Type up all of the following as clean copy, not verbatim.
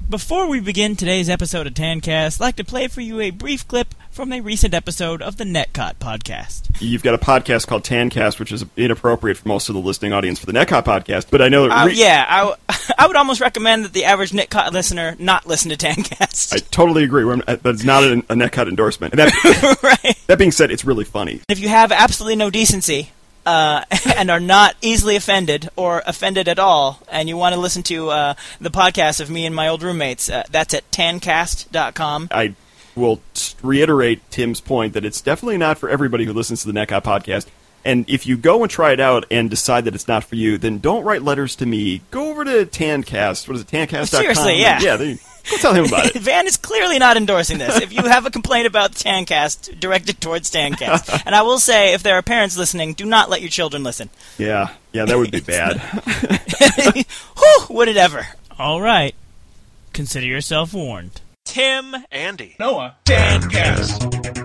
Before we begin today's episode of Tancast, I'd like to play for you a brief clip from a recent episode of the Netcot podcast. You've got a podcast called Tancast, which is inappropriate for most of the listening audience for the Netcot podcast, but I know that... I would almost recommend that the average Netcot listener not listen to Tancast. I totally agree. That's not a Netcot endorsement. And Right. That being said, it's really funny. If you have absolutely no decency... and are not easily offended or offended at all, and you want to listen to the podcast of me and my old roommates, that's at tancast.com. I will reiterate Tim's point that it's definitely not for everybody who listens to the Netcot podcast. And if you go and try it out and decide that it's not for you, then don't write letters to me. Go over to Tancast. What is it, tancast.com? Seriously, yeah. Yeah, go tell him about it. Van is clearly not endorsing this. If you have a complaint about Tancast, direct it towards Tancast. And I will say, if there are parents listening, do not let your children listen. Yeah, that would be bad. Whew, would it ever? All right. Consider yourself warned. Tim, Andy, Noah, Tancast.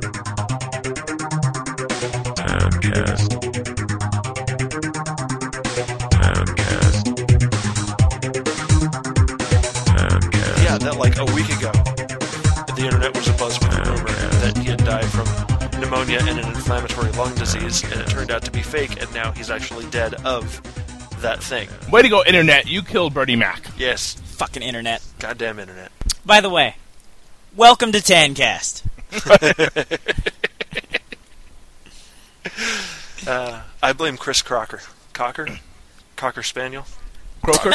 Tancast. Yeah, that like a week ago, the internet was abuzz with the rumor that he had died from pneumonia and an inflammatory lung disease, and it turned out to be fake, and now he's actually dead of that thing. Way to go, internet. You killed Bertie Mac. Yes. Fucking internet. Goddamn internet. By the way, welcome to Tancast. I blame Chris Crocker. Cocker Spaniel? Croker?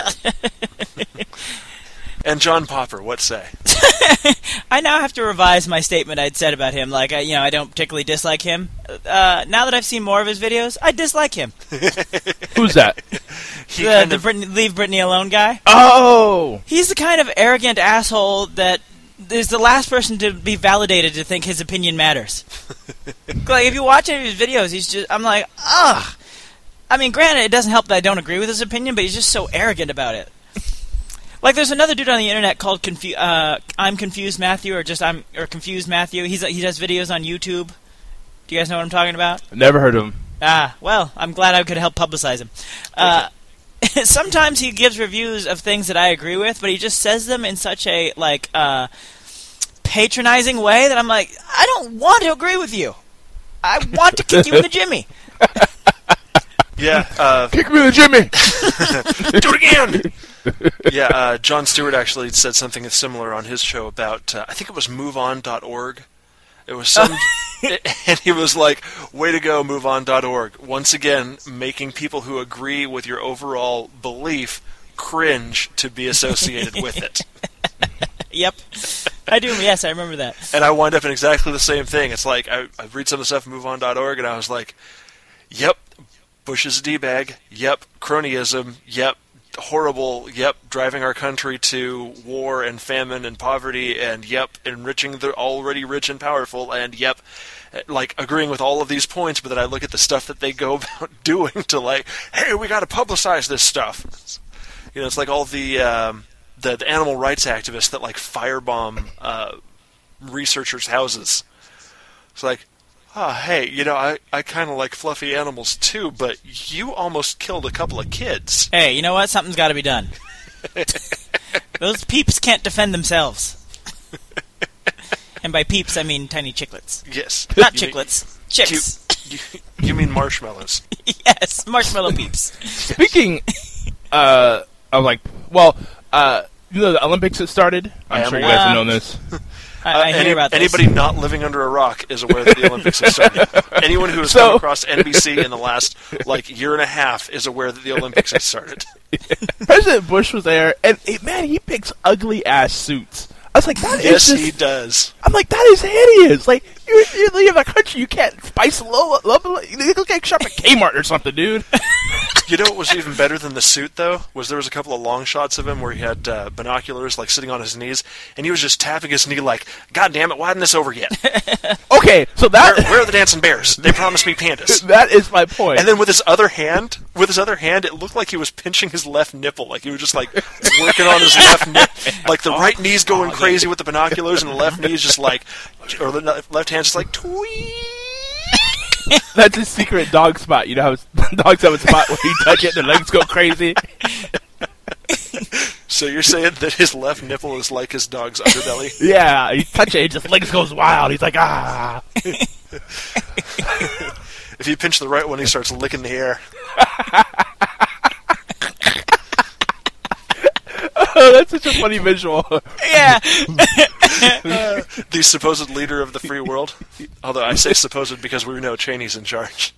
And John Popper, what say? I now have to revise my statement I'd said about him. Like, I don't particularly dislike him. Now that I've seen more of his videos, I dislike him. Who's that? The Leave Britney Alone guy. Oh! He's the kind of arrogant asshole that is the last person to be validated to think his opinion matters. Like, if you watch any of his videos, I'm like, ugh. I mean, granted, it doesn't help that I don't agree with his opinion, but he's just so arrogant about it. Like, there's another dude on the internet called I'm Confused Matthew, or Confused Matthew. He does videos on YouTube. Do you guys know what I'm talking about? Never heard of him. Well, I'm glad I could help publicize him. Sometimes he gives reviews of things that I agree with, but he just says them in such a, patronizing way that I'm like, I don't want to agree with you. I want to kick you in the jimmy. Yeah. Kick me in the Jimmy! Do it again! Yeah, Jon Stewart actually said something similar on his show about, I think it was MoveOn.org. It was some... and he was like, way to go, MoveOn.org. Once again, making people who agree with your overall belief cringe to be associated with it. Yep. I do, yes, I remember that. And I wind up in exactly the same thing. It's like, I read some of the stuff on MoveOn.org, and I was like, yep, Bush is a D-bag, yep, cronyism, yep, horrible, yep, driving our country to war and famine and poverty, and yep, enriching the already rich and powerful, and yep, like, agreeing with all of these points, but then I look at the stuff that they go about doing to, like, hey, we gotta publicize this stuff. It's like all the animal rights activists that, like, firebomb researchers' houses. It's like, hey, I kind of like fluffy animals too, but you almost killed a couple of kids. Hey, you know what? Something's got to be done. Those peeps can't defend themselves. And by peeps, I mean tiny chiclets. Yes. Not chiclets. Chicks. You mean marshmallows. Yes, marshmallow peeps. Speaking of, the Olympics that started? I'm sure you guys have known this. I hear about this. Anybody not living under a rock is aware that the Olympics have started. Anyone who has come across NBC in the last, year and a half is aware that the Olympics have started. President Bush was there, and, man, he picks ugly-ass suits. I was like, yes, he does. I'm like, that is hideous. Like, you live in a country, you can't spice love. You look like shop at Kmart or something, dude. You know what was even better than the suit, though? There was a couple of long shots of him where he had binoculars, sitting on his knees, and he was just tapping his knee like, God damn it, why isn't this over yet? Okay, so that... Where are the dancing bears? They promised me pandas. That is my point. And then with his other hand, it looked like he was pinching his left nipple. Like, he was just, working on his left nipple. The right knee's going crazy with the binoculars, and the left knee's just or the left hand's just tweet. That's his secret dog spot. You know how dogs have a spot where you touch it and their legs go crazy? So you're saying that his left nipple is like his dog's underbelly? Yeah, you touch it, his legs goes wild. He's like, ah. If you pinch the right one, he starts licking the air. Oh, that's such a funny visual. Yeah. The supposed leader of the free world. Although I say supposed because we know Cheney's in charge.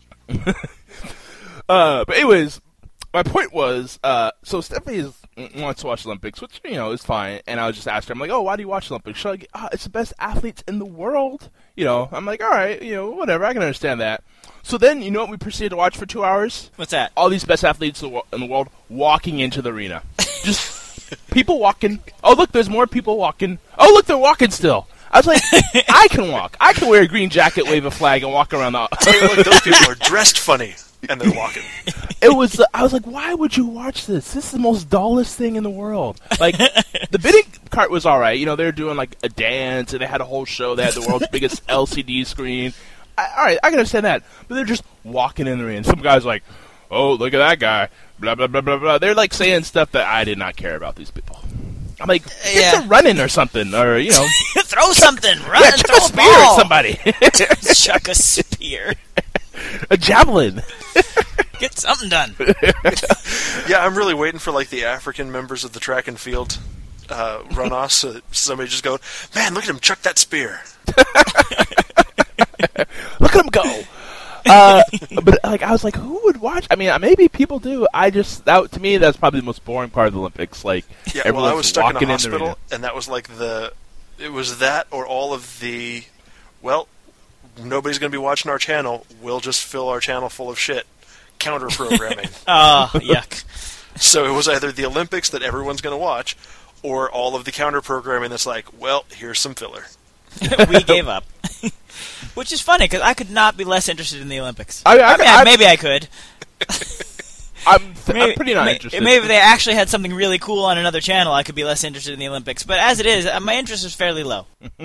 But anyways, my point was, so Stephanie wants to watch Olympics, which, is fine. And I was just asking her, I'm like, oh, why do you watch Olympics? She's like, it's the best athletes in the world. I'm like, all right, whatever, I can understand that. So then, you know what we proceeded to watch for 2 hours? What's that? All these best athletes in the world walking into the arena. Just people walking. Oh, look, there's more people walking. Oh, look, they're walking still. I was like, I can walk. I can wear a green jacket, wave a flag, and walk around the... Hey, look, those people are dressed funny. And they're walking. I was like, why would you watch this? This is the most dullest thing in the world. Like, the bidding cart was all right. They were doing, like, a dance, and they had a whole show. They had the world's biggest LCD screen. All right, I can understand that. But they're just walking in the ring. Some guy's like, oh, look at that guy. Blah, blah, blah, blah, blah. They're, like, saying stuff that I did not care about these people. I'm like, get some running or something. Or, throw something. Run, yeah, chuck throw a spear at somebody. Chuck a spear. A javelin. Get something done. Yeah, I'm really waiting for, like, the African members of the track and field runoffs. So somebody just go, man, look at him chuck that spear. Look at him go. But like, I was like, who would watch? I mean, maybe people do. To me, that's probably the most boring part of the Olympics. Like, yeah, well, I was stuck in a in hospital, and that was like it was that or all of the, well, nobody's going to be watching our channel. We'll just fill our channel full of shit. Counter programming. Oh, yuck. So it was either the Olympics that everyone's going to watch, or all of the counter programming that's like, well, here's some filler. We gave up. Which is funny, because I could not be less interested in the Olympics. Maybe I could. I'm pretty not interested. Maybe if they actually had something really cool on another channel, I could be less interested in the Olympics. But as it is, my interest is fairly low.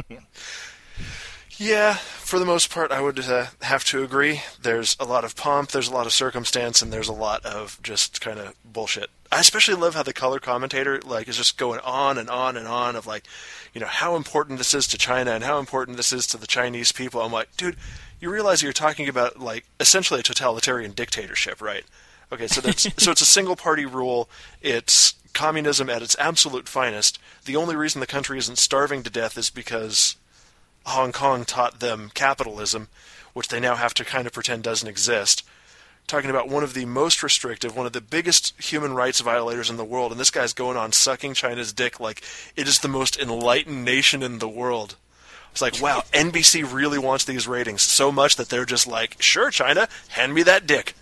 Yeah, for the most part, I would have to agree. There's a lot of pomp, there's a lot of circumstance, and there's a lot of just kind of bullshit. I especially love how the color commentator is just going on and on and on of how important this is to China and how important this is to the Chinese people. I'm like, dude, you realize you're talking about essentially a totalitarian dictatorship, right? Okay, so it's a single party rule. It's communism at its absolute finest. The only reason the country isn't starving to death is because Hong Kong taught them capitalism, which they now have to kind of pretend doesn't exist. Talking about one of the most restrictive, one of the biggest human rights violators in the world, and this guy's going on sucking China's dick like it is the most enlightened nation in the world. It's like, wow, NBC really wants these ratings so much that they're just like, sure, China, hand me that dick.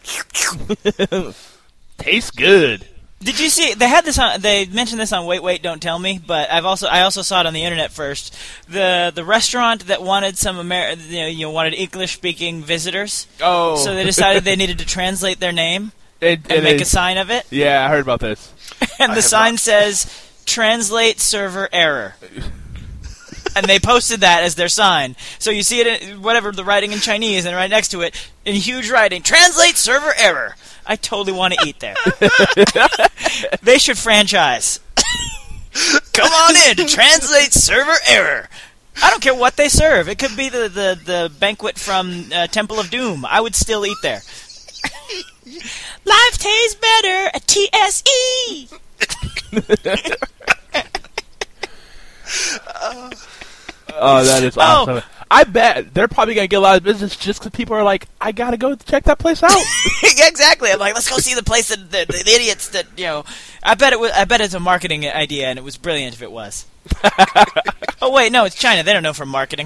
Tastes good. Did you see they had this on? They mentioned this on Wait, Don't Tell Me, but I also saw it on the internet first. The restaurant that wanted some wanted English speaking visitors. Oh, so they decided they needed to translate their name and make a sign of it. Yeah, I heard about this. And the sign says "Translate server error," and they posted that as their sign. So you see it in whatever the writing in Chinese, and right next to it in huge writing, "Translate server error." I totally want to eat there. They should franchise. Come on in to translate server error. I don't care what they serve. It could be the banquet from Temple of Doom. I would still eat there. Life tastes better at TSE. Oh, that is awesome. Oh. I bet they're probably going to get a lot of business just because people are like, I got to go check that place out. Exactly. I'm like, let's go see the place that the idiots that, I bet it's a marketing idea, and it was brilliant if it was. Oh, wait, no, it's China. They don't know from marketing.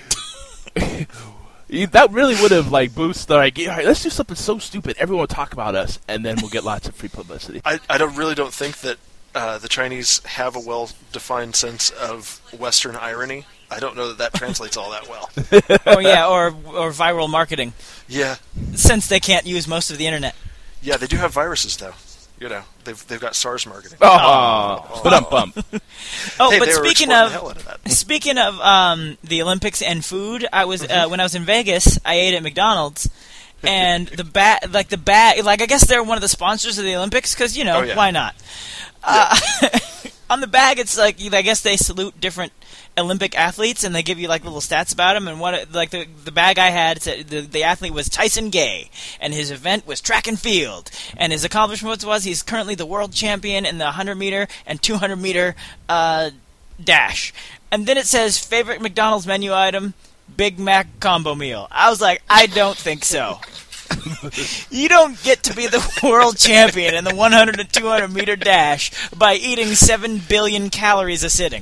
That really would have, boosted, all right, let's do something so stupid. Everyone will talk about us, and then we'll get lots of free publicity. I really don't think that the Chinese have a well-defined sense of Western irony. I don't know that translates all that well. Oh yeah, or viral marketing. Yeah. Since they can't use most of the internet. Yeah, they do have viruses though. They've got SARS marketing. Bump. Oh, hey, but speaking of the Olympics and food, I was when I was in Vegas, I ate at McDonald's, and the bag, I guess they're one of the sponsors of the Olympics because why not? Yeah. On the bag, it's like, I guess they salute different Olympic athletes, and they give you like little stats about them. And what, like the bag I had said the athlete was Tyson Gay, and his event was track and field, and his accomplishment was he's currently the world champion in the 100 meter and 200 meter dash. And then it says favorite McDonald's menu item, Big Mac combo meal. I was like, I don't think so. You don't get to be the world champion in the 100 and 200 meter dash by eating 7 billion calories a sitting.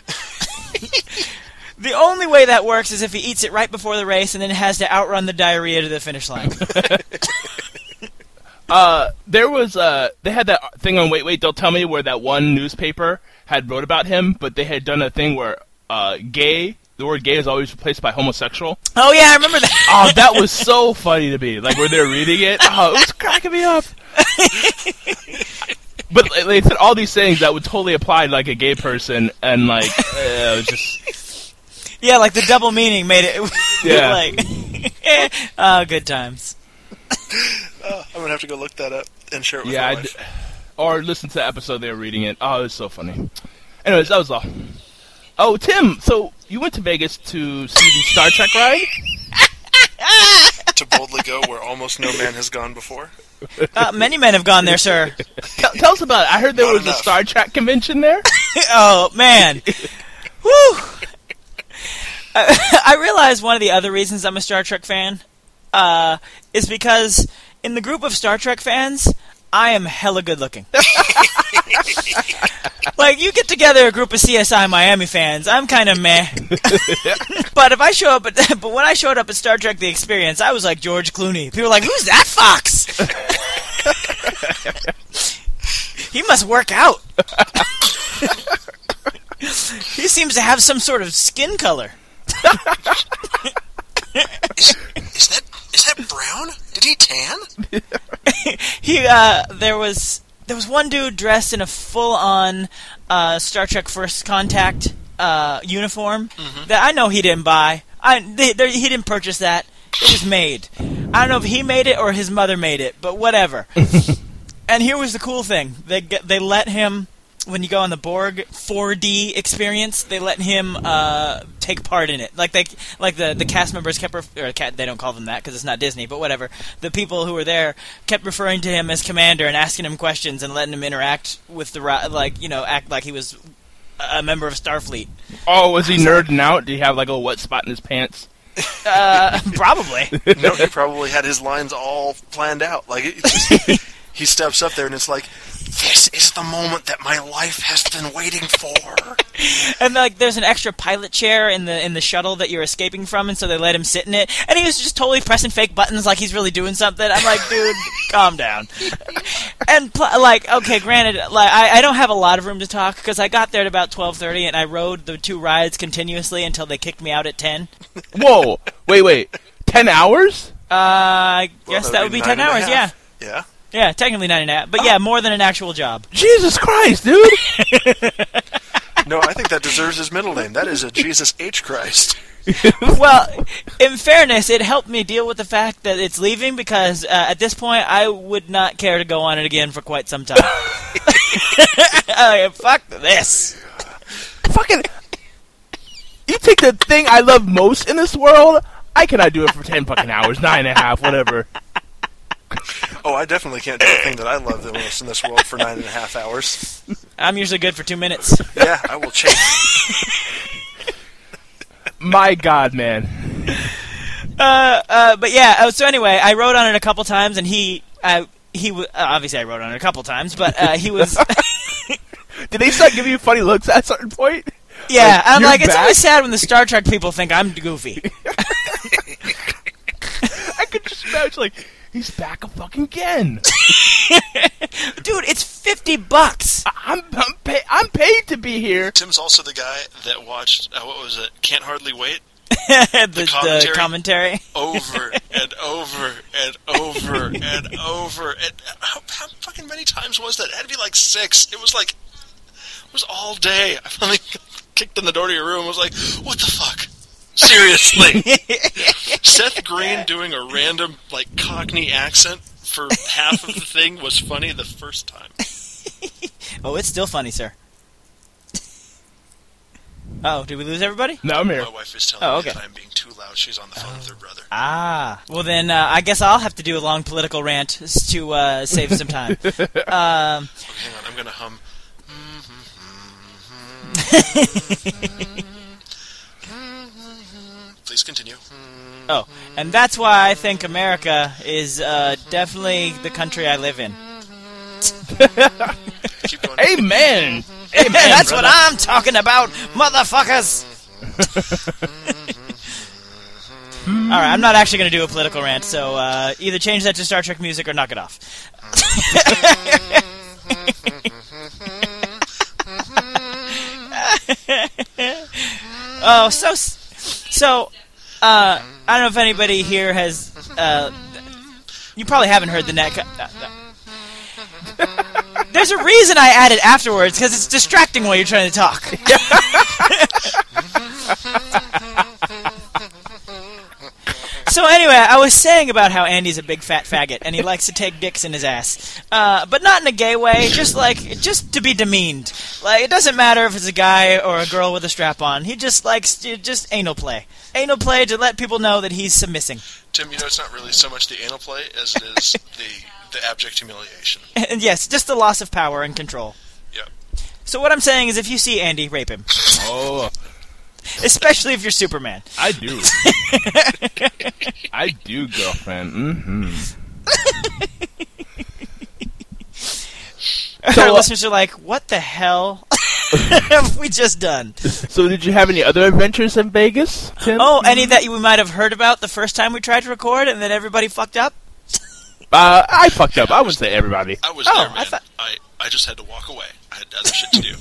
The only way that works is if he eats it right before the race and then has to outrun the diarrhea to the finish line. There was they had that thing on Wait, Don't Tell Me where that one newspaper had wrote about him, but they had done a thing where the word gay is always replaced by homosexual. Oh yeah, I remember that. Oh, that was so funny to me. Like, when they're reading it, it was cracking me up. But they said all these things that would totally apply to, like, a gay person, and, like, it was just... Yeah, like, the double meaning made it... Yeah. Like... good times. I'm going to have to go look that up and share it with my wife. Or listen to the episode they were reading it. Oh, it was so funny. Anyways, that was all. Oh, Tim, so you went to Vegas to see the Star Trek ride? To boldly go where almost no man has gone before. Many men have gone there, sir. Tell us about it. I heard there was a Star Trek convention there. Oh, man. Woo! I realize one of the other reasons I'm a Star Trek fan is because in the group of Star Trek fans, I am hella good looking. Like, you get together a group of CSI Miami fans, I'm kind of meh. But if I show up but when I showed up at Star Trek The Experience, I was like George Clooney. People were like, who's that fox? He must work out. He seems to have some sort of skin color. Is that brown? Did he tan? There was one dude dressed in a full-on Star Trek First Contact uniform that I know he didn't buy. He didn't purchase that. It was made. I don't know if he made it or his mother made it, but whatever. And here was the cool thing: they let him, when you go on the Borg 4D experience, they let him take part in it. Like the cast members kept they don't call them that because it's not Disney, but whatever. The people who were there kept referring to him as Commander and asking him questions and letting him interact with the act like he was a member of Starfleet. Oh, was he nerding out? Did he have like a wet spot in his pants? Probably. No, he probably had his lines all planned out. Like, he steps up there and it's like, this is the moment that my life has been waiting for. And like, there's an extra pilot chair in the shuttle that you're escaping from, and so they let him sit in it. And he was just totally pressing fake buttons like he's really doing something. I'm like, dude, calm down. And okay, granted, like I don't have a lot of room to talk because I got there at about 12:30 and I rode the 2 rides continuously until they kicked me out at 10. Whoa! Wait, 10 hours? I guess that would be 10 hours. Yeah. Yeah. Yeah, technically 9.5, but yeah, more than an actual job. Jesus Christ, dude! No, I think that deserves his middle name. That is a Jesus H. Christ. Well, in fairness, it helped me deal with the fact that it's leaving because at this point, I would not care to go on it again for quite some time. Fuck this. Fucking... You take the thing I love most in this world, I cannot do it for 10 fucking hours, 9.5, whatever. Oh, I definitely can't do the thing that I love the most in this world for 9.5 hours. I'm usually good for 2 minutes. Yeah, I will chase. My God, man. But yeah, so anyway, I rode on it a couple times, and he obviously I rode on it a couple times, but he was... Did they start giving you funny looks at a certain point? Yeah, I'm like, back? It's always sad when the Star Trek people think I'm goofy. I could just imagine, like... He's back fucking again. Dude, it's $50. I'm paid to be here. Tim's also the guy that watched, what was it, Can't Hardly Wait? the commentary. Over and over and over and over. And how fucking many times was that? It had to be like 6. It was all day. I finally kicked in the door to your room and was like, what the fuck? Seriously. Seth Green doing a random, like, Cockney accent for half of the thing was funny the first time. Oh, it's still funny, sir. Oh, did we lose everybody? No, I'm here. My wife is telling Oh, me okay. that I'm being too loud. She's on the phone with her brother. Ah. Well, then I guess I'll have to do a long political rant to save some time. Okay, hang on, I'm going to hum. Please continue. Oh, and that's why I think America is definitely the country I live in. Keep going. Amen. That's what I'm talking about, motherfuckers! Alright, I'm not actually going to do a political rant, so either change that to Star Trek music or knock it off. Oh, so, I don't know if anybody here has, you probably haven't heard the net. There's a reason I add it afterwards, because it's distracting while you're trying to talk. So anyway, I was saying about how Andy's a big fat faggot, and he likes to take dicks in his ass. But not in a gay way, just to be demeaned. Like, it doesn't matter if it's a guy or a girl with a strap on. He just likes just anal play. Anal play to let people know that he's submissing. Tim, it's not really so much the anal play as it is the abject humiliation. And yes, just the loss of power and control. Yep. So what I'm saying is if you see Andy, rape him. Oh, Especially if you're Superman. I do. I do, girlfriend. Mm-hmm. Our listeners are like, what the hell have we just done? So did you have any other adventures in Vegas, Tim? Oh, any that we might have heard about the first time we tried to record and then everybody fucked up? I fucked up. I wouldn't say everybody. I was Oh, there, man. I thought- I just had to walk away. I had other shit to do.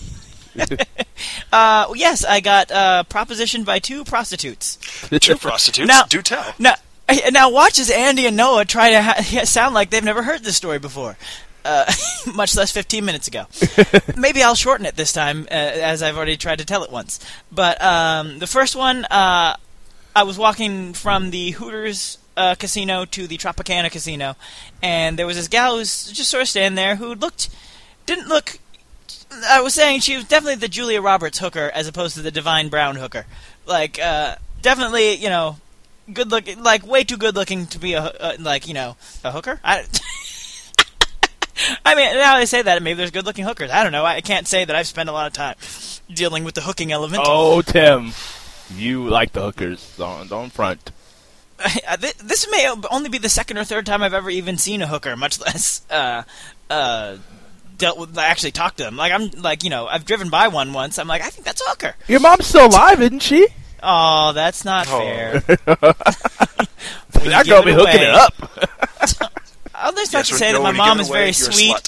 Yes, I got propositioned by 2 prostitutes. 2 prostitutes? Now- Do tell. Now watch as Andy and Noah try to sound like they've never heard this story before. Much less 15 minutes ago. Maybe I'll shorten it this time, as I've already tried to tell it once. But the first one, I was walking from the Hooters casino to the Tropicana casino, and there was this gal who was just sort of standing there who didn't look... I was saying she was definitely the Julia Roberts hooker as opposed to the Divine Brown hooker. Like, definitely, good looking, like way too good looking to be a hooker? I mean, now I say that, maybe there's good looking hookers. I don't know. I can't say that I've spent a lot of time dealing with the hooking element. Oh, Tim. You like the hookers. Don't front. This may only be the second or third time I've ever even seen a hooker, much less, dealt with, actually talked to them. Like, I've driven by one once. I'm like, I think that's a hooker. Your mom's still alive, isn't she? Oh, that's not fair. That girl be hooking it up. I'll just have to say that my mom is very sweet.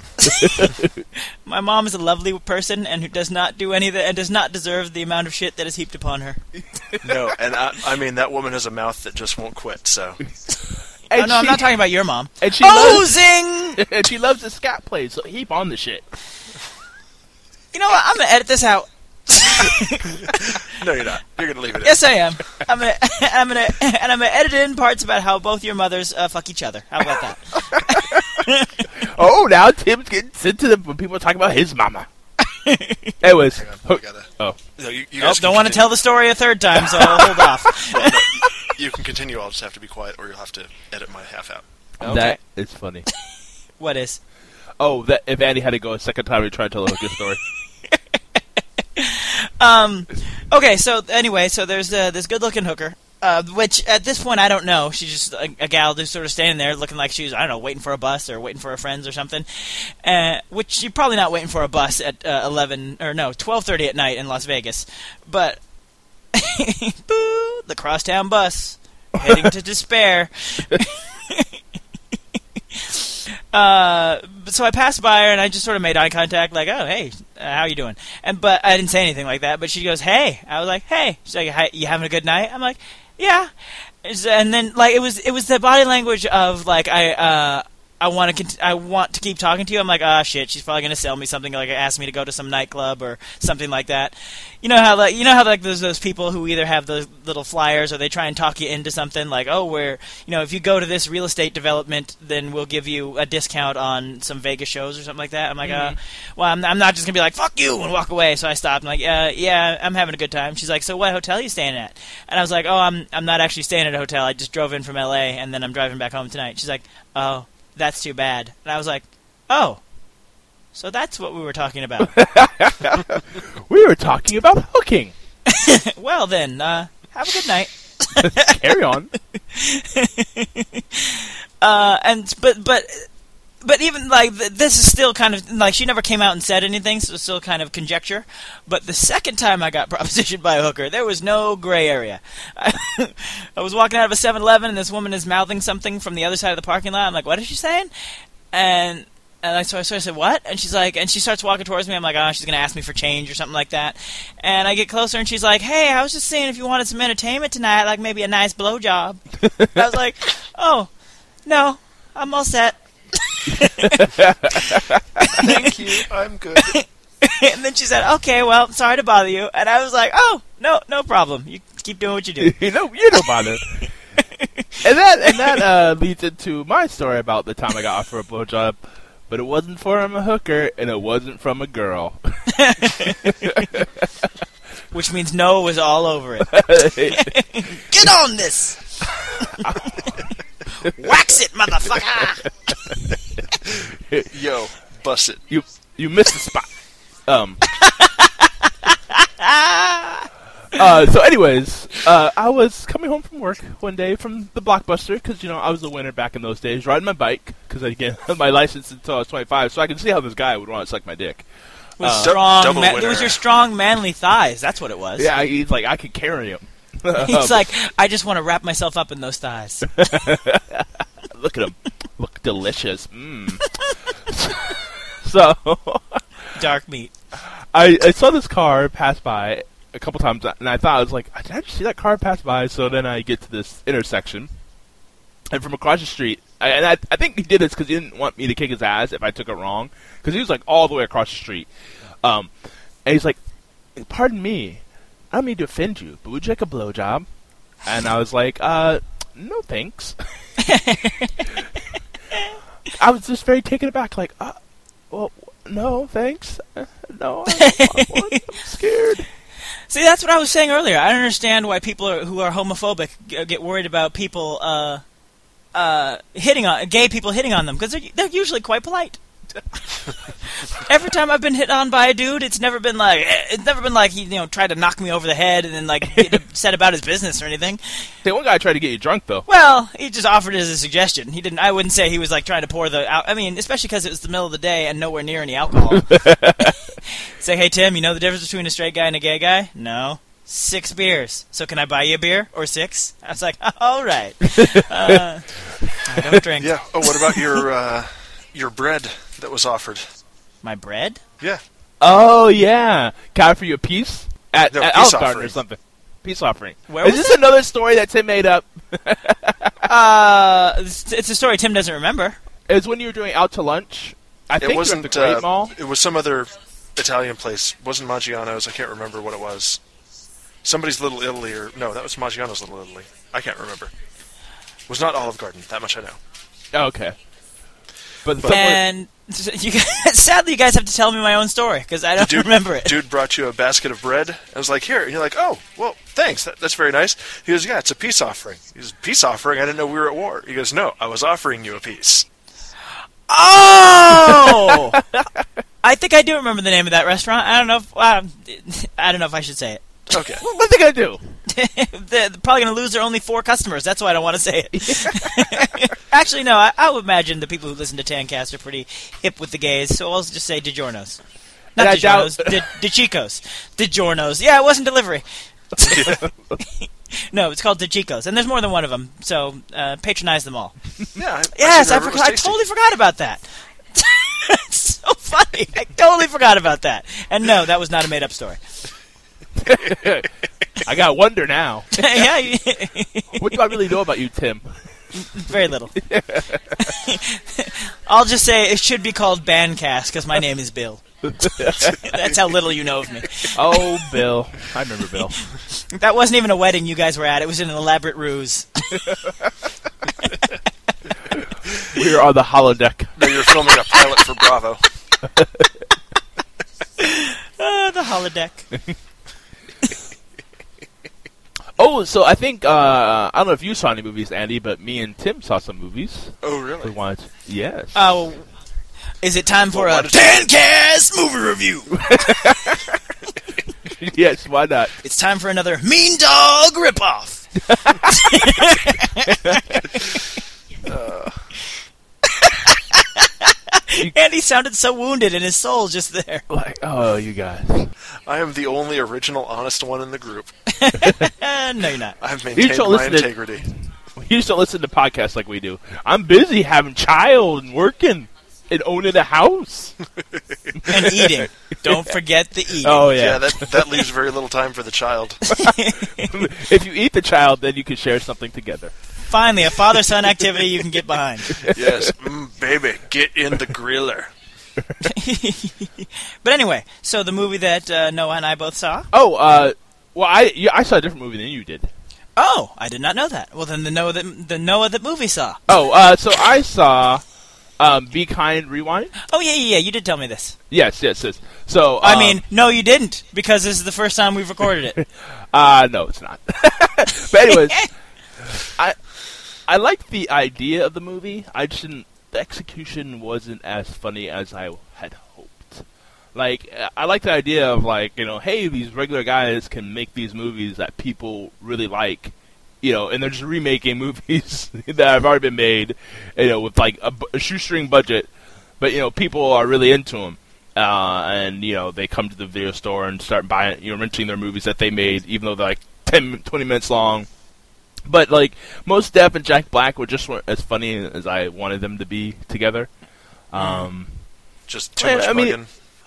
My mom is a lovely person and who does not do any of that and does not deserve the amount of shit that is heaped upon her. No, and I mean, that woman has a mouth that just won't quit, so... Oh, no, I'm not talking about your mom. And she zing! And she loves the scat plays, so heap on the shit. You know what? I'm gonna edit this out. No, you're not. You're gonna leave it in. Yes, I am. I'm gonna edit in parts about how both your mothers fuck each other. How about that? Oh, now Tim's getting sensitive when people talk about his mama. Anyways. Hang on, we gotta... Oh. No, you guys Don't want to tell the story a third time, so I'll hold off. Well, no, you can continue. I'll just have to be quiet, or you'll have to edit my half out. Okay. That is funny. What is? Oh, that if Andy had to go a second time to try to tell a hooker story. Okay, so anyway, so there's this good-looking hooker, which at this point I don't know. She's just a gal just sort of standing there looking like she's, I don't know, waiting for a bus or waiting for her friends or something. Which she's probably not waiting for a bus at 12:30 at night in Las Vegas. But boo, the crosstown bus heading to despair. So I passed by her and I just sort of made eye contact, like, "Oh, hey, how you doing?" But I didn't say anything like that. But she goes, "Hey," I was like, "Hey." She's like, "Hi, you having a good night?" I'm like, "Yeah." And then like it was the body language of like I want to keep talking to you. I'm like, ah, shit, she's probably gonna sell me something, like ask me to go to some nightclub or something like that. You know how there's those people who either have those little flyers or they try and talk you into something like, oh, if you go to this real estate development, then we'll give you a discount on some Vegas shows or something like that. I'm like, well, I'm not just gonna be like, fuck you, and walk away. So I stopped. I'm like, yeah, I'm having a good time. She's like, so what hotel are you staying at? And I was like, oh, I'm not actually staying at a hotel. I just drove in from LA and then I'm driving back home tonight. She's like, oh, that's too bad. And I was like, oh, so that's what we were talking about. We were talking about hooking. Well then, have a good night. Carry on. But even like this is still kind of like she never came out and said anything, so it's still kind of conjecture. But the second time I got propositioned by a hooker, there was no gray area. I was walking out of a 7-Eleven and this woman is mouthing something from the other side of the parking lot. I'm like, what is she saying? And so I said, what? And she's like, and she starts walking towards me. I'm like, oh, she's gonna ask me for change or something like that. And I get closer and she's like, hey, I was just seeing if you wanted some entertainment tonight, like maybe a nice blowjob. I was like, oh, no, I'm all set. Thank you. I'm good. And then she said, okay, well, sorry to bother you. And I was like, oh, no problem. You keep doing what you do. You don't bother. and that leads into my story about the time I got offered a blowjob, but it wasn't from a hooker and it wasn't from a girl. Which means no was all over it. Get on this! Wax it, motherfucker! Yo, bust it. You missed the spot. So anyways, I was coming home from work one day from the Blockbuster, because, I was a winner back in those days, riding my bike, because I didn't get my license until I was 25, so I could see how this guy would want to suck my dick. It was your strong, manly thighs, that's what it was. Yeah, he's like, I could carry him. He's like, I just want to wrap myself up in those thighs. Look at him. Look delicious. So dark meat. I saw this car pass by a couple times, and I thought, I was like, did I just see that car pass by? So then I get to this intersection, and from across the street, I think he did this because he didn't want me to kick his ass if I took it wrong, because he was like all the way across the street. And he's like, pardon me, I don't mean to offend you, but would you like a blowjob? And I was like, no thanks. I was just very taken aback, like, well, no, thanks. No, I'm scared. See, that's what I was saying earlier. I don't understand why people who are homophobic get worried about people gay people hitting on them, because they're usually quite polite. Every time I've been hit on by a dude, it's never been like he tried to knock me over the head and then like get upset about his business or anything. Hey, one guy tried to get you drunk though. Well, he just offered it as a suggestion. He didn't. I wouldn't say he was like trying to pour I mean, especially because it was the middle of the day and nowhere near any alcohol. Say, hey Tim, you know the difference between a straight guy and a gay guy? No. 6 beers. So can I buy you a beer or 6? I was like, all right. I don't drink. Yeah. Oh, what about your bread that was offered? My bread? Yeah. Oh, yeah. Can I offer you a piece? At peace Olive Garden offering. Or something. Peace offering. Where Is was this another story that Tim made up? It's a story Tim doesn't remember. It was when you were doing Out to Lunch. I think wasn't it was the Great Mall. It was some other Italian place. It wasn't Maggiano's. I can't remember what it was. Somebody's Little Italy, or no, that was Maggiano's Little Italy. I can't remember. It was not Olive Garden. That much I know. Oh, okay. And sadly, you guys have to tell me my own story because I don't remember it. Dude brought you a basket of bread. I was like, here. And you're like, oh, well, thanks. That's very nice. He goes, yeah, it's a peace offering. He goes, peace offering? I didn't know we were at war. He goes, no, I was offering you a piece. Oh! I think I do remember the name of that restaurant. I don't know if I should say it. Okay. What are they going to do? They're probably going to lose their only 4 customers. That's why I don't want to say it. Actually, no. I would imagine the people who listen to Tancast are pretty hip with the gays, so I'll just say DiGiorno's. Not DiGiorno's. DiChico's. DiGiorno's. Yeah, it wasn't delivery. No, it's called DiChico's, and there's more than one of them, so patronize them all. Yeah. I totally forgot about that. It's so funny. I totally forgot about that. And no, that was not a made-up story. I got wonder now. Yeah. What do I really know about you, Tim? Very little. I'll just say it should be called Bandcast because my name is Bill. That's how little you know of me. Oh, Bill. I remember Bill. That wasn't even a wedding you guys were at. It was an elaborate ruse. We were on the holodeck. No, you're filming a pilot for Bravo. The holodeck. Oh, so I think, I don't know if you saw any movies, Andy, but me and Tim saw some movies. Oh, We really? wanted to, yes. Oh, is it time for Well, a Tancast movie review? Yes, why not? It's time for another Mean Dog ripoff. Andy sounded so wounded in his soul just there. Like, oh, you guys. I am the only original honest one in the group. No, you're not. I've You maintained don't my listen to- integrity. You just don't listen to podcasts like we do. I'm busy having child and working and owning a house. And eating. Don't forget the eating. Oh, Yeah, yeah. that leaves very little time for the child. If you eat the child, then you can share something together. Finally, a father-son activity you can get behind. Yes, baby, get in the griller. But anyway, so the movie that Noah and I both saw. Oh, well, I saw a different movie than you did. Oh, I did not know that. Well, then the Noah that movie saw. Oh, so I saw Be Kind, Rewind. Oh yeah. You did tell me this. Yes. So I mean, no, you didn't, because this is the first time we've recorded it. no, it's not. But anyways, I liked the idea of the movie. I just didn't. The execution wasn't as funny as I had hoped. Like, I like the idea of, like, hey, these regular guys can make these movies that people really like, and they're just remaking movies that have already been made, with, like, a shoestring budget, but, people are really into them. And, they come to the video store and start buying, renting their movies that they made, even though they're, like, 10, 20 minutes long. But, like, Mos Def and Jack Black were just as funny as I wanted them to be together. Just too much mugging.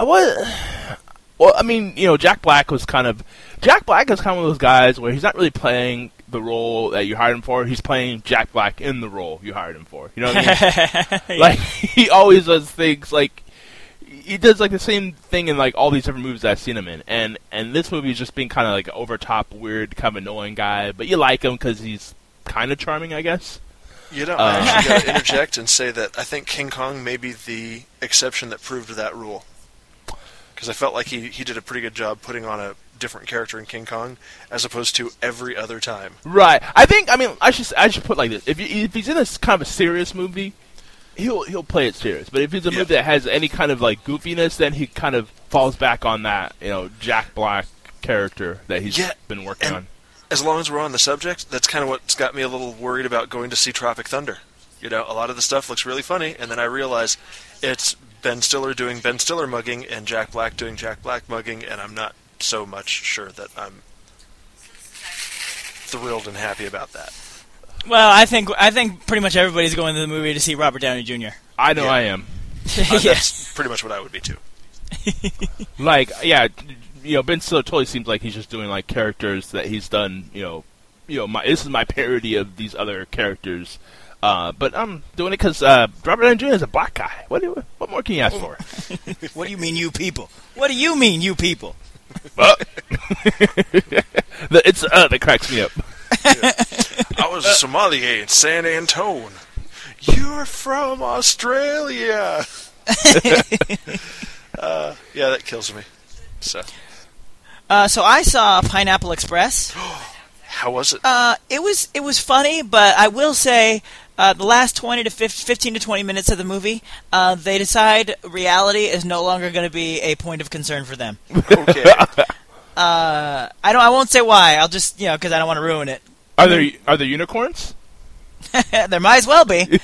Jack Black is kind of one of those guys where he's not really playing the role that you hired him for. He's playing Jack Black in the role you hired him for. You know what I mean? Like, he always does things like, he does, like, the same thing in, like, all these different movies that I've seen him in. And this movie is just being kind of, like, over-top, weird, kind of annoying guy. But you like him because he's kind of charming, I guess. I actually got to interject and say that I think King Kong may be the exception that proved that rule. Because I felt like he did a pretty good job putting on a different character in King Kong as opposed to every other time. Right. I should put it like this. If he's in this kind of a serious movie, he'll play it serious. But if it's a movie that has any kind of, like, goofiness, then he kind of falls back on that, Jack Black character that he's been working on. As long as we're on the subject, that's kind of what's got me a little worried about going to see Tropic Thunder. A lot of the stuff looks really funny, and then I realize it's Ben Stiller doing Ben Stiller mugging and Jack Black doing Jack Black mugging, and I'm not so much sure that I'm thrilled and happy about that. Well, I think pretty much everybody's going to the movie to see Robert Downey Jr. I know I am. That's pretty much what I would be too. Like, Ben Stiller totally seems like he's just doing, like, characters that he's done, this is my parody of these other characters. But I'm doing it because Robert Downey Jr. is a black guy. What more can you ask for? What do you mean, you people? What do you mean, you people? That cracks me up. I was a sommelier in San Antone. You're from Australia. That kills me. So I saw Pineapple Express. How was it? It was funny, but I will say the last 15 to 20 minutes of the movie, they decide reality is no longer going to be a point of concern for them. Okay. I won't say why. I'll just because I don't want to ruin it. Are there unicorns? There might as well be.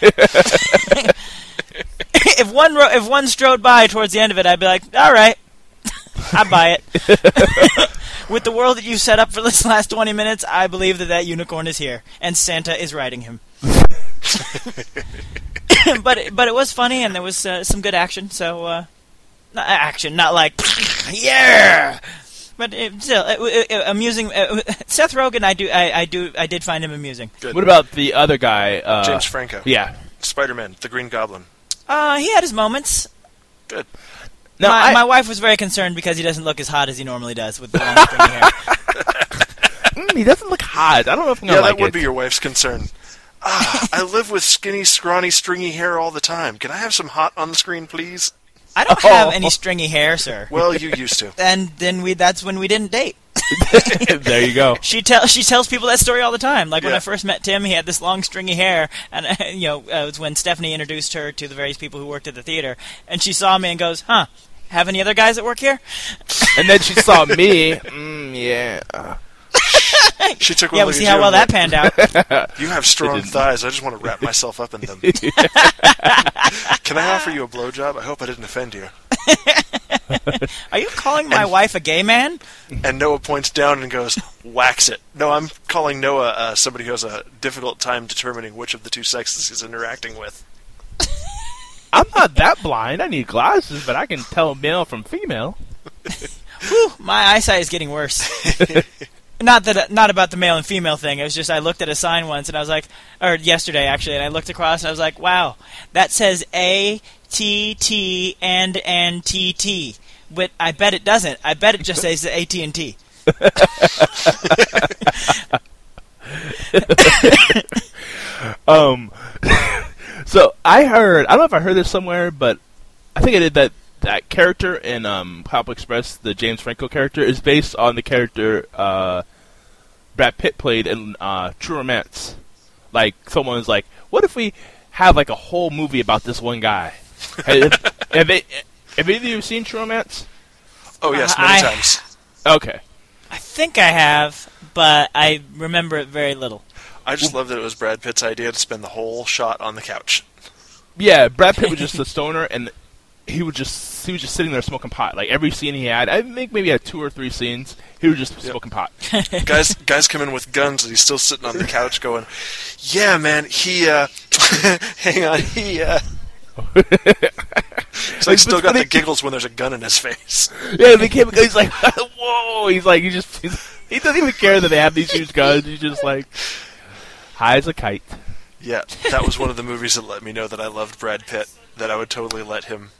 If one strode by towards the end of it, I'd be like, all right, I'd buy it. With the world that you've set up for this last 20 minutes, I believe that unicorn is here, and Santa is riding him. But it was funny, and there was some good action. So, not action, not like yeah, but still amusing. Seth Rogen, I did find him amusing. Good. What about the other guy? James Franco. Yeah. Spider-Man, the Green Goblin. He had his moments. Good. No, My wife was very concerned because he doesn't look as hot as he normally does with the long stringy hair. He doesn't look hot. I don't know if I'm Yeah, gonna like that would it. be your wife's concern. I live with skinny, scrawny, stringy hair all the time. Can I have some hot on the screen, please? I don't have any stringy hair, sir. Well, you used to. And then that's when we didn't date. There you go. She tells people that story all the time. Like when Yeah. I first met Tim, he had this long stringy hair, and it was when Stephanie introduced her to the various people who worked at the theater, and she saw me and goes, "Huh, have any other guys that work here?" And then she saw me. Yeah. She took one Yeah, look we see at how you well and that went, panned out. You have strong didn't. thighs. I just want to wrap myself up in them. Can I offer you a blowjob? I hope I didn't offend you. Are you calling my wife a gay man? And Noah points down and goes, wax it. No, I'm calling Noah somebody who has a difficult time determining which of the two sexes he's interacting with. I'm not that blind. I need glasses, but I can tell male from female. Whew, my eyesight is getting worse. Not about the male and female thing. It was just I looked at a sign once and I was like, or yesterday actually, and I looked across and I was like, wow, that says ATT and NTT. But I bet it doesn't. I bet it just says AT&T. So I don't know if I heard this somewhere, but I think I did that character in Pop Express, the James Franco character, is based on the character Brad Pitt played in True Romance. Like, someone was like, what if we have like a whole movie about this one guy? have any of you seen True Romance? Oh, yes, many times. Okay. I think I have, but I remember it very little. I just love that it was Brad Pitt's idea to spend the whole shot on the couch. Yeah, Brad Pitt was just a stoner, and he was just sitting there smoking pot. Like, every scene he had, I think maybe he had 2 or 3 scenes, he was just smoking pot. Guys come in with guns and he's still sitting on the couch going, yeah, man, he, hang on, he, He's like still got the giggles when there's a gun in his face. Yeah, he's like, whoa! He doesn't even care that they have these huge guns. He's just like high as a kite. Yeah, that was one of the movies that let me know that I loved Brad Pitt. That I would totally let him,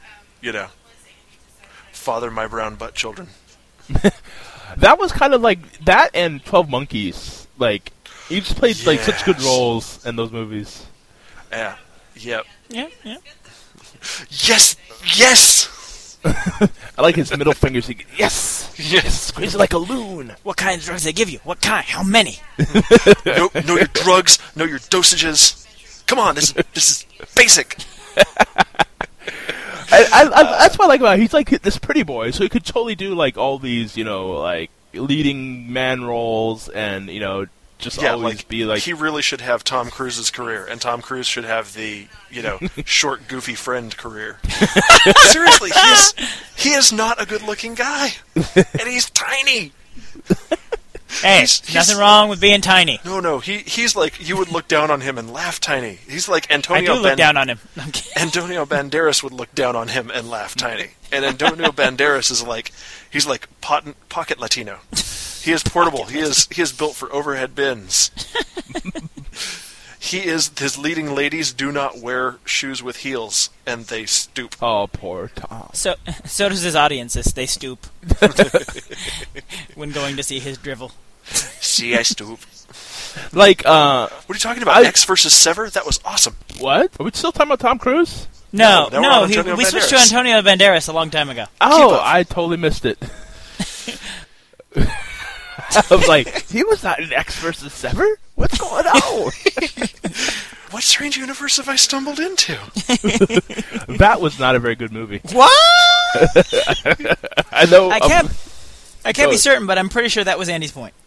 father my brown butt children. That was kind of like that and 12 Monkeys. Like, he just played like such good Yes. roles in those movies. Yeah. Yep. Yeah. Yes. Yes. I like his middle fingers. Yes, Yes. squeeze it like a loon. What kind of drugs they give you? What kind? How many? Know your drugs. Know your dosages. Come on, this is basic. That's what I like about him. He's like this pretty boy, so he could totally do like all these, like leading man roles, and just always be like. He really should have Tom Cruise's career, and Tom Cruise should have the short, goofy friend career. Seriously, he is not a good-looking guy, and he's tiny. Hey, He's- nothing wrong with being tiny. No, he's like you would look down on him and laugh tiny. He's like I Antonio. do look down on him. I'm kidding. Antonio Banderas would look down on him and laugh tiny. And Antonio Banderas is like he's like pocket Latino. He is portable. He is built for overhead bins. His leading ladies do not wear shoes with heels, and they stoop. Oh, poor Tom. So does his audiences. They stoop when going to see his drivel. See, I stoop. Like, What are you talking about? I- X versus Sever? That was awesome. what? Are we still talking about Tom Cruise? No, No, now we're on we Antonio switched to Banderas. Antonio Banderas a long time ago. Oh, up. I totally missed it. I was like, he was not in X versus Sever? What's going on? What strange universe have I stumbled into? That was not a very good movie. What? I know. I can't Go. be certain, but I'm pretty sure that was Andy's point.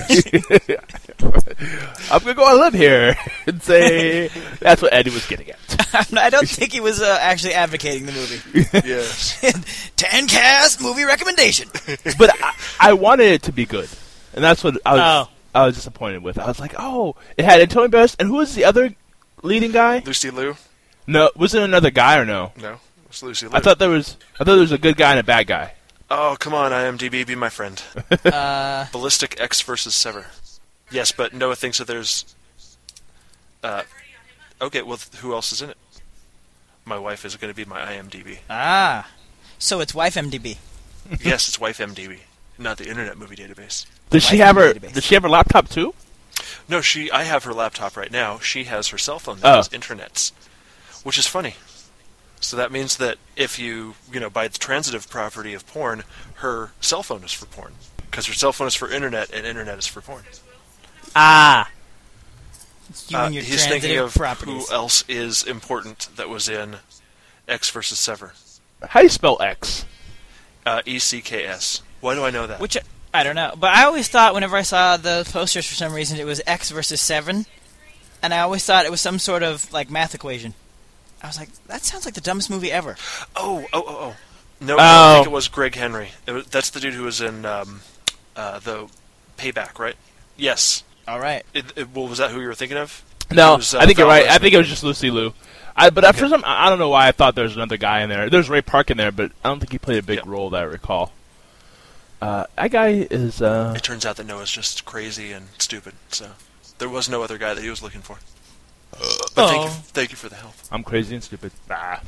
I'm gonna go on a limb here and say that's what Eddie was getting at. I don't think he was actually advocating the movie. Yes. 10-cast movie recommendation. But I wanted it to be good, and that's what I Oh. was disappointed with. I was like, oh, it had Antonio Banderas, and who was the other leading guy? Lucy Liu? No, was it another guy or no? No, it's Lucy Liu. I thought there was a good guy and a bad guy. Oh, come on, IMDb, be my friend. Ballistic X versus Sever. Yes, but Noah thinks that there's... okay, well, who else is in it? My wife is going to be my IMDb. Ah. So it's wife MDB. Yes, it's wife MDB, not the Internet Movie Database. Does she Wife have her? database. Does she have her laptop too? No, I have her laptop right now. She has her cell phone that Oh. has internets, which is funny. So that means that if you by the transitive property of porn, her cell phone is for porn. Because her cell phone is for internet, and internet is for porn. Ah. You and your He's thinking transitive of properties. who else is important that was in X versus Sever. How do you spell X? ECKS. Why do I know that? Which, I don't know. But I always thought whenever I saw the posters for some reason it was X versus 7. And I always thought it was some sort of, like, math equation. I was like, that sounds like the dumbest movie ever. Oh. No, I think it was Greg Henry. That's the dude who was in the Payback, right? Yes. All right. Well, was that who you were thinking of? No, It was, I think you're Val right. I Leslie. think it was just Lucy Liu. But for some, I don't know why I thought there was another guy in there. There's Ray Park in there, but I don't think he played a big Yeah. role that I recall. That guy is. It turns out that Noah's just crazy and stupid, so there was no other guy that he was looking for. But thank you for the help. I'm crazy and stupid. Ah.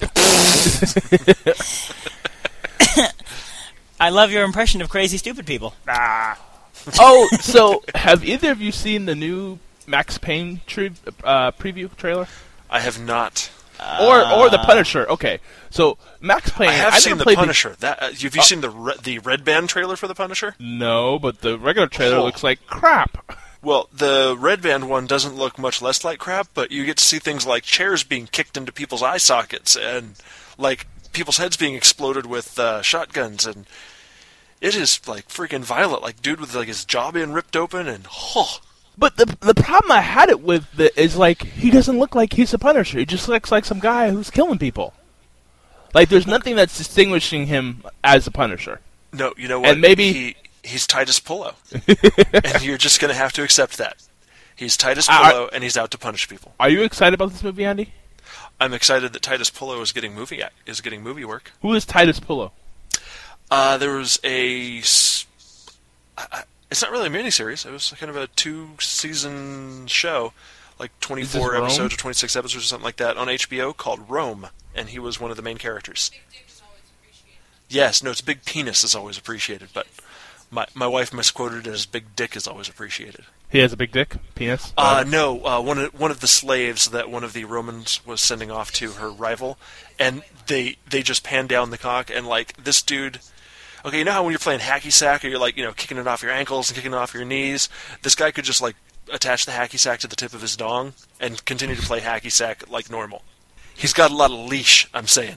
I love your impression of crazy, stupid people. Oh, so have either of you seen the new Max Payne preview trailer? I have not. Or the Punisher? Okay, so Max Payne. I have never seen the played Punisher. Have you seen the Red Band trailer for the Punisher? No, but the regular trailer Oh. looks like crap. Well, the Red Band one doesn't look much less like crap, but you get to see things like chairs being kicked into people's eye sockets and like people's heads being exploded with shotguns, and it is like freaking violent. Like dude with like his jaw being ripped open, and But the problem I had it with is like he doesn't look like he's a Punisher. He just looks like some guy who's killing people. Like there's nothing that's distinguishing him as a Punisher. no, you know what? And maybe- he's Titus Pullo, and you're just gonna have to accept that. He's Titus Pullo, and he's out to punish people. Are you excited about this movie, Andy? I'm excited that Titus Pullo is getting movie work. Who is Titus Pullo? There was it's not really a miniseries. It was kind of a 2-season show, like 24 Rome? episodes or 26 episodes or something like that on HBO called Rome, and he was one of the main characters. Yes, no, it's Big Penis is always appreciated, but my wife misquoted it as Big Dick is always appreciated. He has a big dick, penis. No, one of the slaves that one of the Romans was sending off to her rival, and they just pan down the cock, and like this dude. Okay, you know how when you're playing hacky sack, or you're like kicking it off your ankles and kicking it off your knees. This guy could just like attach the hacky sack to the tip of his dong and continue to play hacky sack like normal. He's got a lot of leash. I'm saying.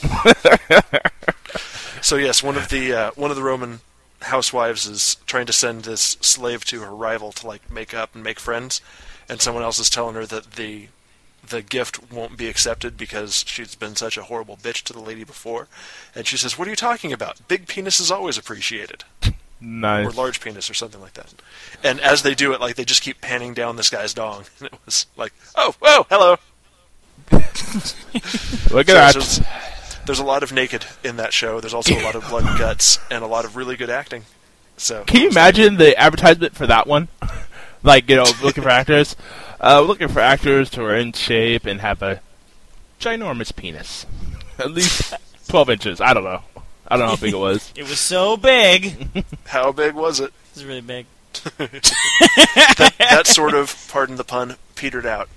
So yes, one of the Roman housewives is trying to send this slave to her rival to like make up and make friends, and someone else is telling her that the gift won't be accepted because she's been such a horrible bitch to the lady before, and she says, "What are you talking about? Big penis is always appreciated, Nice. or large penis, or something like that." And as they do it, like they just keep panning down this guy's dong, and it was like, "Oh, hello." Look at that. So there's a lot of naked in that show. There's also a lot of blood and guts and a lot of really good acting. So Can you imagine the advertisement for that one? Like, looking for actors. Looking for actors who are in shape and have a ginormous penis. At least 12 inches. I don't know how big it was. It was so big. How big was it? It was really big. That sort of, pardon the pun, petered out.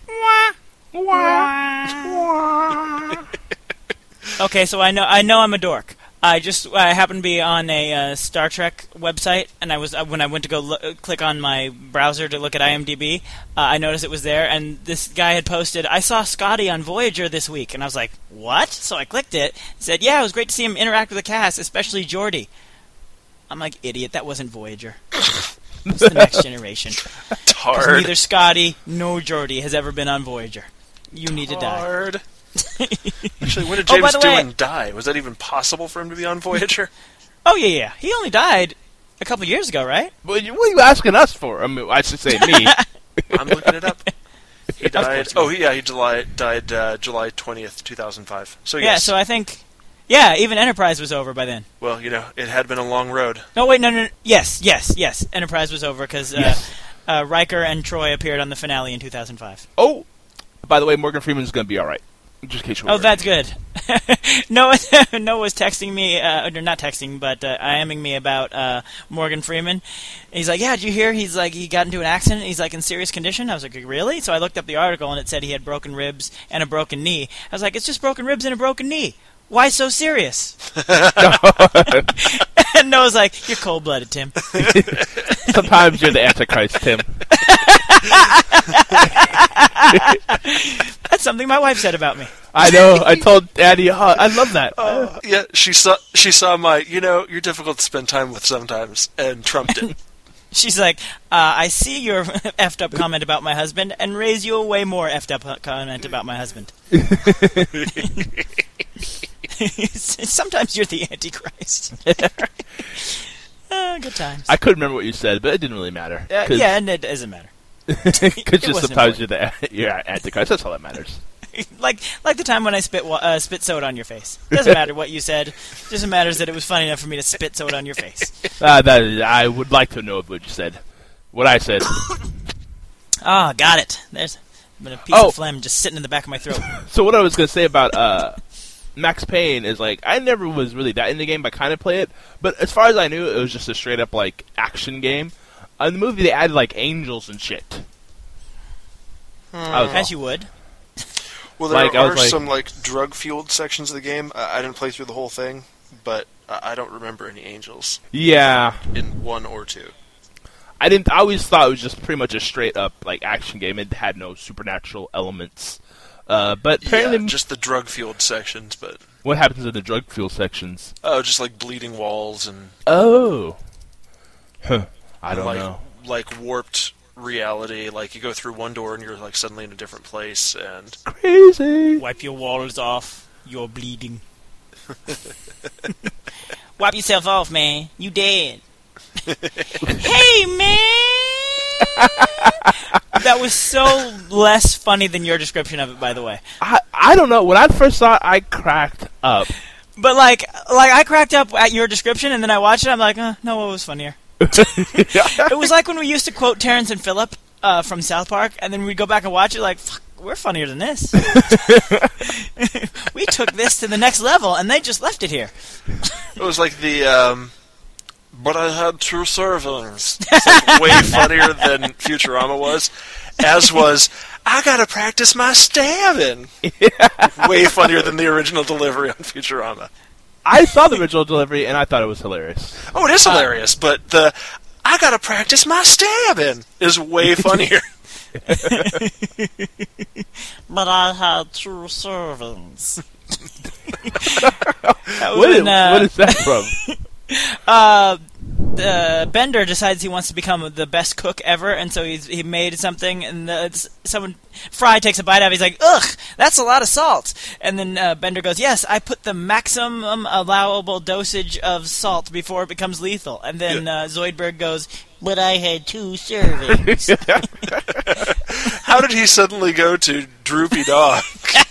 Okay, so I know I'm a dork. I happened to be on a Star Trek website, and I was when I went to go click on my browser to look at IMDb, I noticed it was there, and this guy had posted, "I saw Scotty on Voyager this week," and I was like, "What?" So I clicked it. It said, "Yeah, it was great to see him interact with the cast, especially Geordi." I'm like, idiot, that wasn't Voyager. It's the Next Generation. It's hard. Neither Scotty nor Geordi has ever been on Voyager. You need to die. Hard. Actually, when did Oh, by James the way- Doohan die? Was that even possible for him to be on Voyager? Oh, yeah. He only died a couple years ago, right? What are you asking us for? I mean, I should say me. I'm looking it up. He died. course. Oh, yeah, he died July 20th, 2005. So yes. Yeah, so I think... Yeah, even Enterprise was over by then. Well, it had been a long road. No, wait, no. Yes. Enterprise was over because Yes. Riker and Troy appeared on the finale in 2005. Oh, by the way, Morgan Freeman's going to be all right. Just in case you Oh, were that's good. Noah was texting me, or not texting, but IMing me about Morgan Freeman. He's like, yeah, did you hear? He's like, he got into an accident. He's like in serious condition. I was like, really? So I looked up the article, and it said he had broken ribs and a broken knee. I was like, it's just broken ribs and a broken knee. Why so serious? And Noah's like, you're cold-blooded, Tim. Sometimes you're the Antichrist, Tim. That's something my wife said about me. I know. I told Daddy, I love that. Yeah, she saw my, you're difficult to spend time with sometimes, and trumped it. She's like, I see your effed up comment about my husband, and raise you a way more effed up comment about my husband. Sometimes you're the Antichrist. Good times. I couldn't remember what you said, but it didn't really matter. Yeah, and it doesn't matter. Because just wasn't sometimes you're Antichrist. That's all that matters. like the time when I spit soda on your face. Doesn't matter what you said. It just matters that it was funny enough for me to spit soda on your face. I would like to know what you said. What I said. Ah, got it. There's been a piece of phlegm just sitting in the back of my throat. So what I was going to say about Max Payne is, like, I never was really that into the game, but I kind of play it. But as far as I knew, it was just a straight-up, like, action game. In the movie, they added, like, angels and shit. As you would. Well, there are some, like, drug-fueled sections of the game. I didn't play through the whole thing, but I don't remember any angels. Yeah. In 1 or 2. I always thought it was just pretty much a straight-up, like, action game. It had no supernatural elements. But apparently... just the drug-fueled sections, but... What happens in the drug-fueled sections? Oh, just, like, bleeding walls and... Oh. Huh. I don't know. Like, warped reality. Like, you go through one door and you're, like, suddenly in a different place, and... Crazy! Wipe your walls off. You're bleeding. Wipe yourself off, man. You dead. Hey, man! That was so less funny than your description of it, by the way. I don't know. When I first saw it, I cracked up. But, like I cracked up at your description, and then I watched it, I'm like, no, what was funnier? It was like when we used to quote Terrence and Phillip from South Park, and then we'd go back and watch it like, fuck, we're funnier than this. We took this to the next level, and they just left it here. It was like the, but I had 2 servings. It's like way funnier than Futurama was. As was, I gotta practice my stabbing. Way funnier than the original delivery on Futurama. I saw the original delivery, and I thought it was hilarious. Oh, it is hilarious, but the I gotta practice my stabbing is way funnier. But I had 2 servings. What is that from? Bender decides he wants to become the best cook ever, and so he made something, and Fry takes a bite out of it. He's like, ugh, that's a lot of salt. And then Bender goes, yes, I put the maximum allowable dosage of salt before it becomes lethal. And then Zoidberg goes, but I had 2 servings. How did he suddenly go to droopy dog?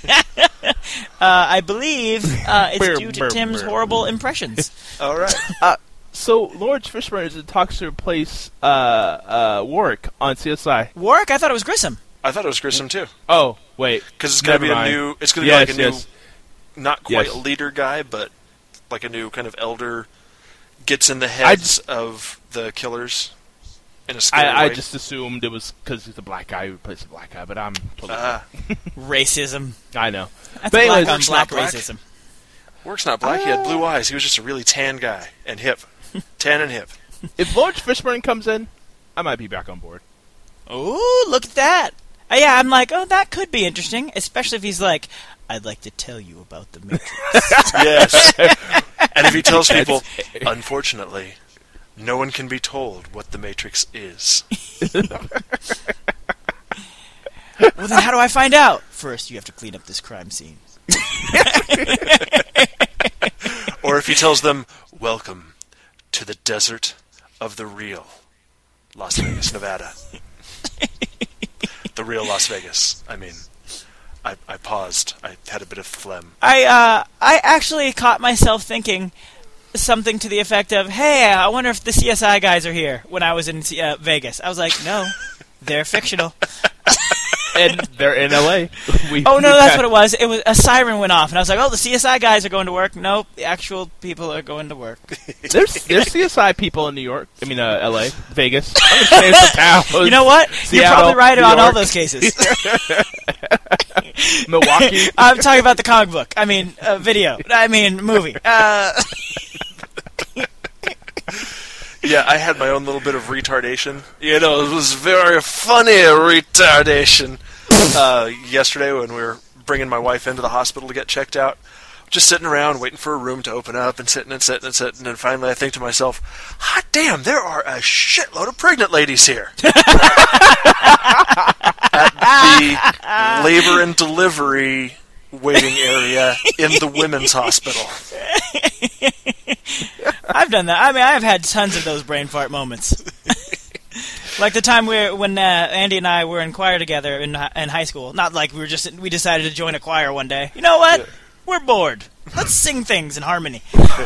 I believe it's due to Tim's horrible impressions. All right. So Lawrence Fishburne is in talks to replace Warwick on CSI. Warwick? I thought it was Grissom. I thought it was Grissom too. Oh, wait. Because it's going to be a new. It's going to be like a new, not quite a leader guy, but like a new kind of elder. Gets in the heads of the killers. In a scary way. I just assumed it was because he's a black guy who replaced a black guy, but I'm totally wrong. Racism. I know. That's but anyways, black racism. Warwick's not black. He had blue eyes. He was just a really tan guy and hip. Tan and hip. If Lawrence Fishburne comes in, I might be back on board. Ooh, look at that. Yeah, I'm like, oh, that could be interesting, especially if he's like, I'd like to tell you about the Matrix. Yes. And if he tells people, unfortunately, no one can be told what the Matrix is. Well, then how do I find out? First, you have to clean up this crime scene. Or if he tells them, welcome to the desert of the real Las Vegas, Nevada. The real Las Vegas. I mean, I paused. I had a bit of phlegm. I actually caught myself thinking something to the effect of, hey, I wonder if the CSI guys are here when I was in Vegas. I was like, no, they're fictional. And they're in LA. Oh, no, that's what it was. It was a siren went off, and I was like, oh, the CSI guys are going to work. Nope, the actual people are going to work. There's CSI people in New York. I mean, LA, Vegas. I'm just saying some towns. You know what? You're Seattle, probably right New on all York. those cases. Milwaukee. I'm talking about the comic book. I mean, video. I mean, movie. Yeah, I had my own little bit of retardation. You know, it was very funny retardation. Yesterday when we were bringing my wife into the hospital to get checked out, just sitting around waiting for a room to open up and sitting, and finally I think to myself, hot damn, there are a shitload of pregnant ladies here. At the labor and delivery waiting area in the women's hospital. I've done that. I mean, I've had tons of those brain fart moments. Like the time when Andy and I were in choir together in high school. Not like we decided to join a choir one day. You know what? We're bored. Let's sing things in harmony.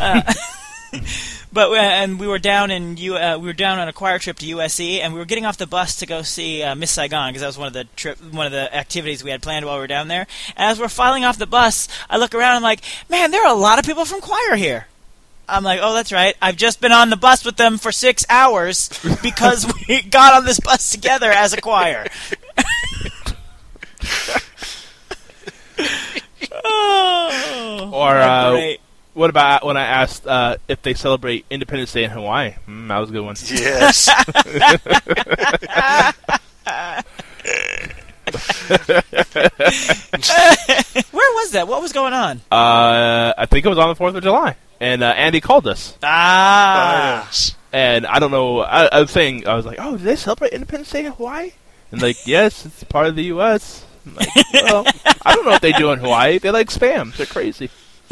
But we were down on a choir trip to USC, and we were getting off the bus to go see Miss Saigon, because that was one of the activities we had planned while we were down there. And as we're filing off the bus, I look around and I'm like, man, there are a lot of people from choir here. I'm like, oh, that's right. I've just been on the bus with them for 6 hours because we got on this bus together as a choir. Oh, Or great. what about when I asked if they celebrate Independence Day in Hawaii? That was a good one. Yes. Where was that? What was going on? I think it was on the 4th of July. And Andy called us. Yes. And I don't know, I was like, oh, do they celebrate Independence Day in Hawaii? And like, yes, it's part of the U.S. I'm like, well, I don't know what they do in Hawaii. They like spam. They're crazy.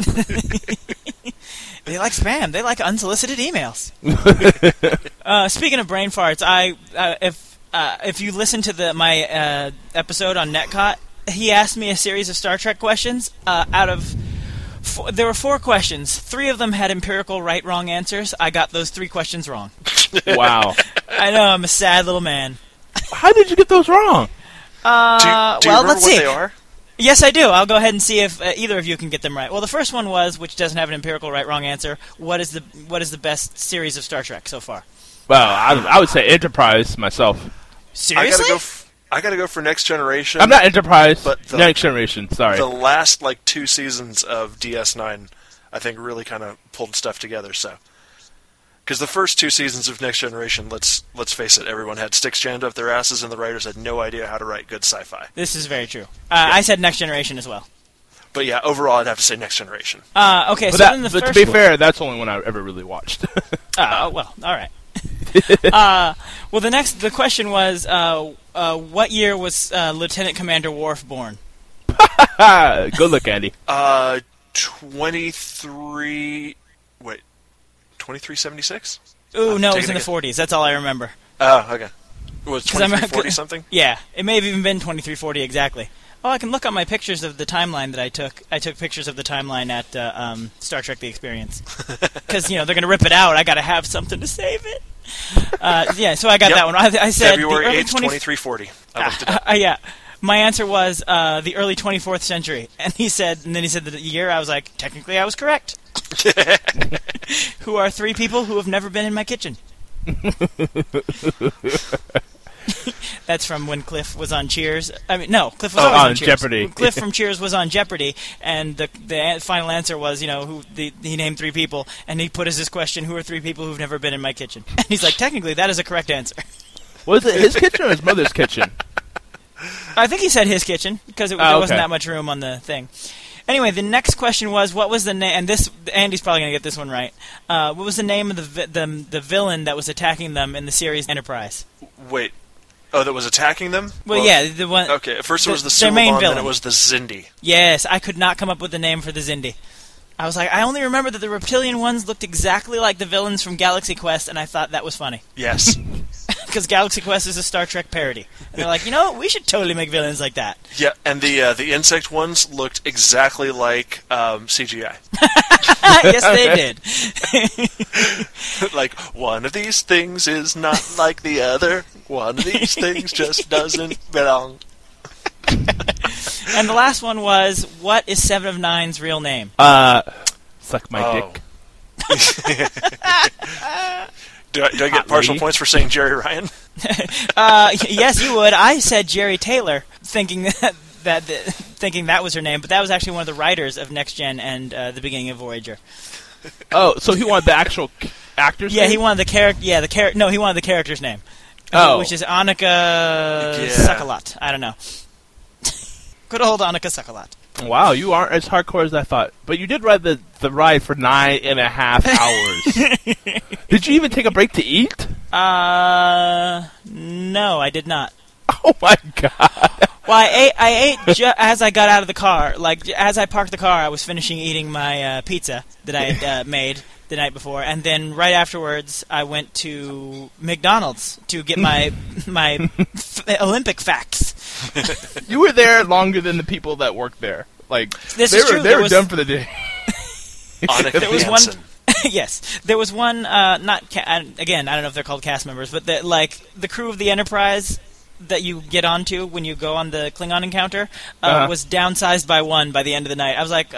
They like spam. They like unsolicited emails. Speaking of brain farts, if you listen to my episode on Netcot, he asked me a series of Star Trek questions. There were 4 questions. 3 of them had empirical right-wrong answers. I got those 3 questions wrong. Wow. I know, I'm a sad little man. How did you get those wrong? Do you remember let's what see. they are? Yes, I do. I'll go ahead and see if either of you can get them right. Well, the first one was, which doesn't have an empirical right-wrong answer, what is the best series of Star Trek so far? Well, I would say Enterprise myself. Seriously? I gotta go for Next Generation. I'm not Enterprise, but Next Generation, sorry. The last 2 seasons of DS9, I think, really kind of pulled stuff together. So, because the first 2 seasons of Next Generation, let's face it, everyone had sticks jammed up their asses, and the writers had no idea how to write good sci-fi. This is very true. I said Next Generation as well. But yeah, overall, I'd have to say Next Generation. Okay, But, so then the but first to be fair, that's the only one I ever really watched. well, all right. Well, the question was, what year was Lieutenant Commander Worf born? Good look, Andy. 2376? Ooh, no, it Take was in the guess. 40s. That's all I remember. Oh, okay. It was 'Cause I'm- 2340 something? Yeah, it may have even been 2340 exactly. Oh, I can look up my pictures of the timeline that I took. I took pictures of the timeline at Star Trek: The Experience. Because, they're going to rip it out. I got to have something to save it. Yeah, so I got Yep. that one. I said February the early 8th, 2340. I looked it up. yeah. My answer was the early 24th century. And then he said the year. I was like, technically I was correct. Who are 3 people who have never been in my kitchen? That's from when Cliff was on Cheers. I mean, no, Cliff was always on Cheers. Jeopardy. Cliff from Cheers was on Jeopardy, and the final answer was, he named 3 people, and he put as his question, who are 3 people who've never been in my kitchen? And he's like, technically, that is a correct answer. Was it his kitchen or his mother's kitchen? I think he said his kitchen, because there wasn't that much room on the thing. Anyway, the next question was, what was the name? And this, Andy's probably going to get this one right. What was the name of the villain that was attacking them in the series Enterprise? Wait. Oh, that was attacking them? Well, yeah, the one. Okay, at first it was the their main Suliban, then villain. it was the Zindi. Yes, I could not come up with the name for the Zindi. I was like, I only remember that the reptilian ones looked exactly like the villains from Galaxy Quest, and I thought that was funny. Yes. Because Galaxy Quest is a Star Trek parody. And they're like, we should totally make villains like that. Yeah, and the insect ones looked exactly like CGI. Yes, they did. Like, one of these things is not like the other. One of these things just doesn't belong. And the last one was, what is 7 of 9's real name? Suck my dick. Do I get partial points for saying Jerry Ryan? Yes, you would. I said Jerry Taylor, thinking thinking that was her name, but that was actually one of the writers of Next Gen and the beginning of Voyager. Oh, so he wanted the actual actor's name? He wanted the character. Yeah, he wanted the character's name. Which is Annika Suckalot. I don't know. Good old Annika Suckalot. Wow, you aren't as hardcore as I thought. But you did ride the ride for 9.5 hours. Did you even take a break to eat? No, I did not. Oh my god. Well, I ate as I got out of the car. Like, as I parked the car, I was finishing eating my pizza that I had made the night before. And then right afterwards, I went to McDonald's to get my Olympic facts. You were there longer than the people that worked there. Like, this they is were, true. They were done for the day. Annika was Hansen. Yes, there was one. Again, I don't know if they're called cast members, but the crew of the Enterprise that you get onto when you go on the Klingon encounter was downsized by one by the end of the night. I was like,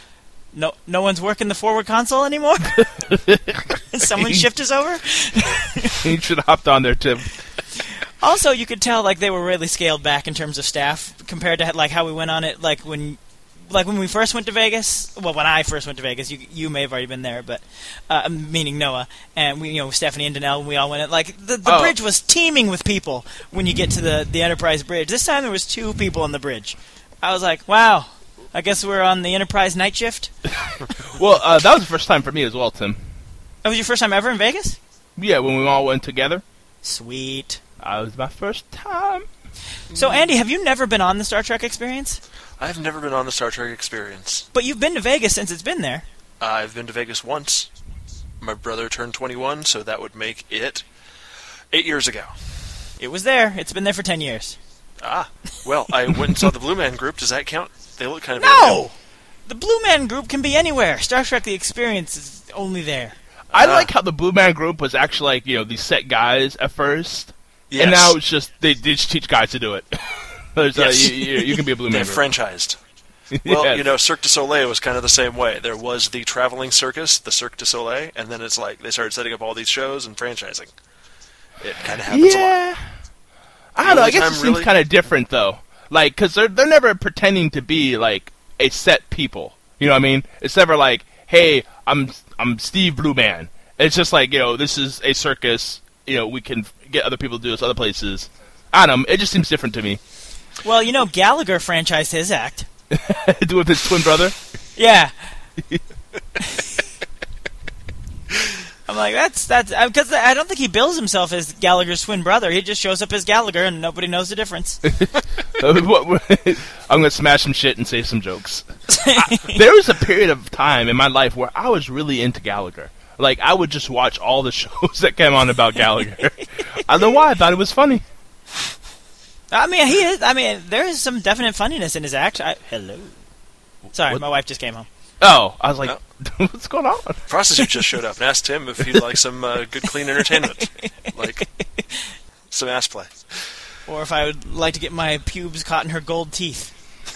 no one's working the forward console anymore. Someone shift us over. You should have hopped on there, Tim. Also, you could tell like they were really scaled back in terms of staff compared to like how we went on it. Like when we first went to Vegas. Well, when I first went to Vegas, you may have already been there, but meaning Noah and we, Stephanie and Danelle, and we all went. Like the bridge was teeming with people when you get to the Enterprise bridge. This time there was 2 people on the bridge. I was like, wow. I guess we're on the Enterprise night shift. Well, that was the first time for me as well, Tim. That was your first time ever in Vegas? Yeah, when we all went together. Sweet. That was my first time. So, Andy, have you never been on the Star Trek Experience? I've never been on the Star Trek Experience. But you've been to Vegas since it's been there. I've been to Vegas once. My brother turned 21, so that would make it 8 years ago. It was there. It's been there for 10 years. Ah, well, I went and saw the Blue Man Group. Does that count? They look kind of... No! The Blue Man Group can be anywhere. Star Trek The Experience is only there. I like how the Blue Man Group was actually like, these set guys at first. Yes. And now it's just, they just teach guys to do it. Yes. You can be a Blue Man They're Group. franchised. Well, Yes. Cirque du Soleil was kind of the same way. There was the traveling circus, the Cirque du Soleil, and then it's like they started setting up all these shows and franchising. It kind of happens a lot. I don't know. I only guess time it really- seems kind of different though. Like, because they're never pretending to be like a set people. You know what I mean? It's never like, hey, I'm Steve Blue Man. It's just like, this is a circus. We can get other people to do this other places. I don't know. It just seems different to me. Well, Gallagher franchised his act. Do with his twin brother. Yeah. I'm like, that's because I don't think he bills himself as Gallagher's twin brother. He just shows up as Gallagher, and nobody knows the difference. I'm gonna smash some shit and say some jokes. There was a period of time in my life where I was really into Gallagher. Like, I would just watch all the shows that came on about Gallagher. I don't know why. I thought it was funny. I mean, he is. I mean, there is some definite funniness in his act. Hello. Sorry, What? my wife just came home. Oh, I was like, what's going on? Prostitute just showed up and asked him if he'd like some good, clean entertainment. Like, some ass play. Or if I would like to get my pubes caught in her gold teeth.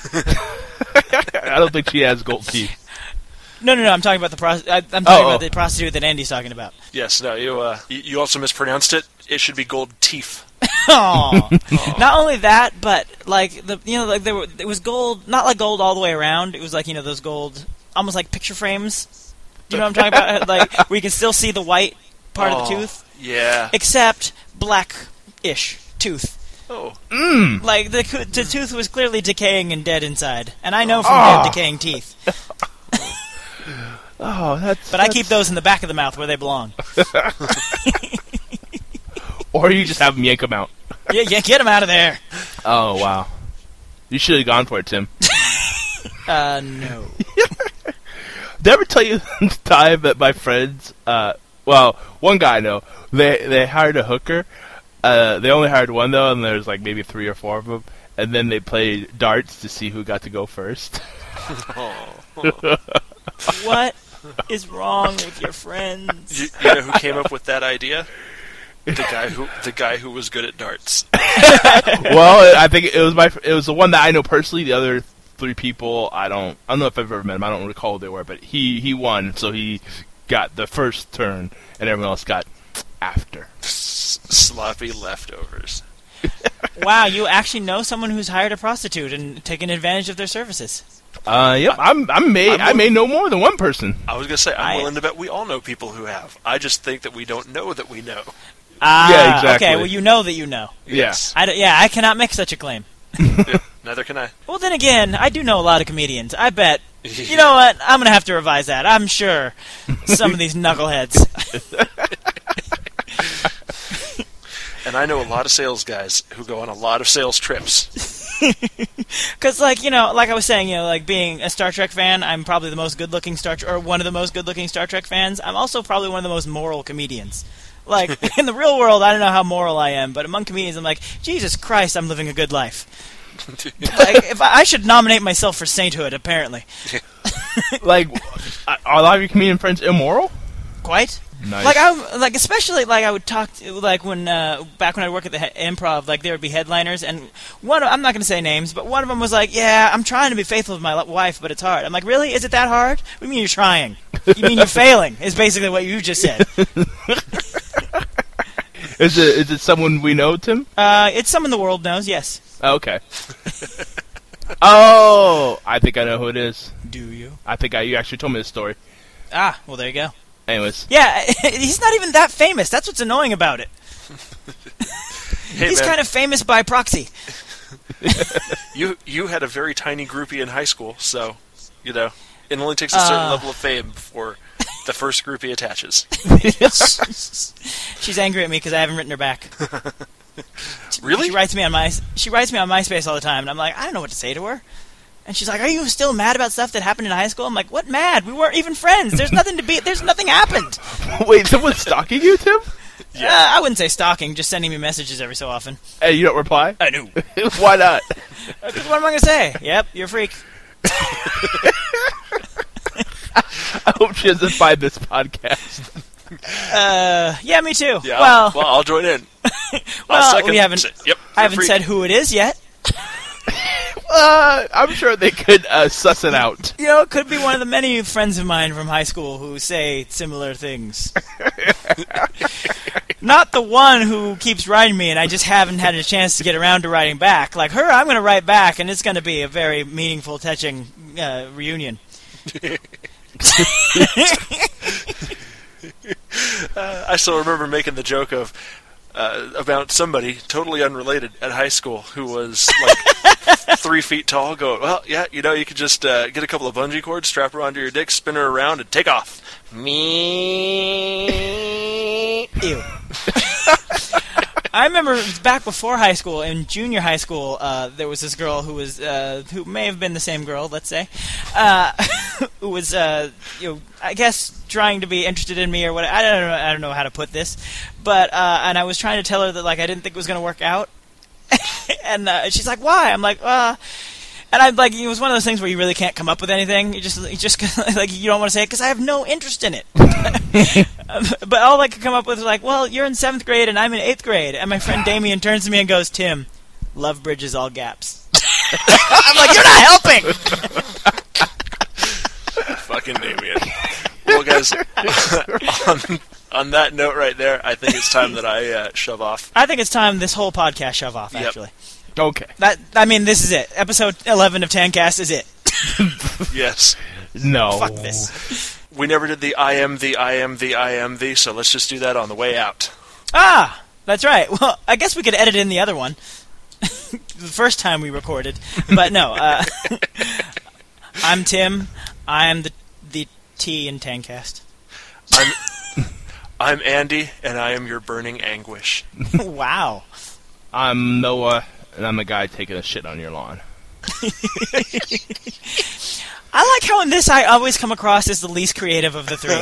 I don't think she has gold teeth. No, I'm talking about I'm talking about the prostitute that Andy's talking about. Yes, no, you also mispronounced it. It should be gold teeth. Oh, not only that, but like it was gold, not like gold all the way around. It was like those gold, almost like picture frames. Do you know what I'm talking about? Like where you can still see the white part of the tooth, Yeah. except black-ish tooth. Oh. Like the tooth was clearly decaying and dead inside, and I know from dead decaying teeth. Oh, But I keep those in the back of the mouth where they belong. Or you just have them yank them out. Yeah, get them out of there. Oh, wow. You should have gone for it, Tim. No. Did I ever tell you the time that my friends, one guy I know, they hired a hooker. They only hired one, though, and there's like maybe 3 or 4 of them. And then they played darts to see who got to go first. What is wrong with your friends? You know who came up with that idea? The guy who was good at darts. Well, I think it was the one that I know personally. The other 3 people, I don't know if I've ever met him. I don't recall who they were, but he won, so he got the first turn, and everyone else got after. Sloppy leftovers. Wow, you actually know someone who's hired a prostitute and taken advantage of their services. Yep, I may know more than one person. I was gonna say I'm willing to bet we all know people who have. I just think that we don't know that we know. Yeah, exactly. Okay, well, you know that you know. Yes. I cannot make such a claim. Yeah, neither can I. Well, then again, I do know a lot of comedians. I bet. You know what? I'm going to have to revise that. I'm sure some of these knuckleheads. And I know a lot of sales guys who go on a lot of sales trips. Because, like I was saying, like being a Star Trek fan, I'm probably the most good-looking one of the most good-looking Star Trek fans. I'm also probably one of the most moral comedians. Like, in the real world, I don't know how moral I am, but among comedians, I'm like, Jesus Christ, I'm living a good life. Like, if I should nominate myself for sainthood, apparently. Like, are a lot of your comedian friends immoral? Quite. Nice. Especially I would talk to, like when back when I worked at the Improv, like there would be headliners, and I'm not going to say names, but one of them was like, "Yeah, I'm trying to be faithful to my wife, but it's hard." I'm like, "Really? Is it that hard? What do you mean you're trying? You mean you're failing?" Is basically what you just said. Is it someone we know, Tim? It's someone the world knows. Yes. Oh, okay. Oh, I think I know who it is. Do you? I think you actually told me this story. Ah, well, there you go. Anyways. Yeah, he's not even that famous. That's what's annoying about it. He's kind of famous by proxy. You had a very tiny groupie in high school, so, it only takes a certain level of fame before the first groupie attaches. She's angry at me because I haven't written her back. Really? She writes me on MySpace all the time, and I'm like, I don't know what to say to her. And she's like, "Are you still mad about stuff that happened in high school?" I'm like, "What mad? We weren't even friends. There's nothing happened." Wait, someone's stalking you, Tim? Yeah. I wouldn't say stalking, just sending me messages every so often. Hey, you don't reply? I do. Why not? Because what am I going to say? Yep, you're a freak. I hope she doesn't find this podcast. Yeah, me too. Yeah, well, I'll join in. We haven't. Yep, I haven't said who it is yet. I'm sure they could suss it out. It could be one of the many friends of mine from high school who say similar things. Not the one who keeps writing me, and I just haven't had a chance to get around to writing back. Like her, I'm going to write back, and it's going to be a very meaningful, touching reunion. I still remember making the joke of about somebody totally unrelated at high school who was like 3 feet tall. Going, well, yeah, you could just get a couple of bungee cords, strap her onto your dick, spin her around, and take off. Me. Ew. I remember back before high school, in junior high school, there was this girl who was who may have been the same girl, let's say, who was I guess trying to be interested in me or what. I don't know how to put this, but and I was trying to tell her that like I didn't think it was going to work out, and she's like, "Why?" I'm like, And I'm like, it was one of those things where you really can't come up with anything. You just like you don't want to say it because I have no interest in it. But all I could come up with was like, well, you're in 7th grade and I'm in 8th grade, and my friend Damien turns to me and goes, "Tim, love bridges all gaps." I'm like, you're not helping. Fucking Damien. Well, guys, on that note right there, I think it's time that I shove off. I think it's time this whole podcast shove off. Actually. Yep. Okay. This is it. Episode 11 of Tancast is it. Yes. No. Fuck this. We never did the I am the, so let's just do that on the way out. Ah, that's right. Well, I guess we could edit in the other one. The first time we recorded. But no. I'm Tim. I am the T in Tancast. I'm Andy, and I am your burning anguish. Wow. I'm Noah, and I'm the guy taking a shit on your lawn. I like how in this I always come across as the least creative of the three.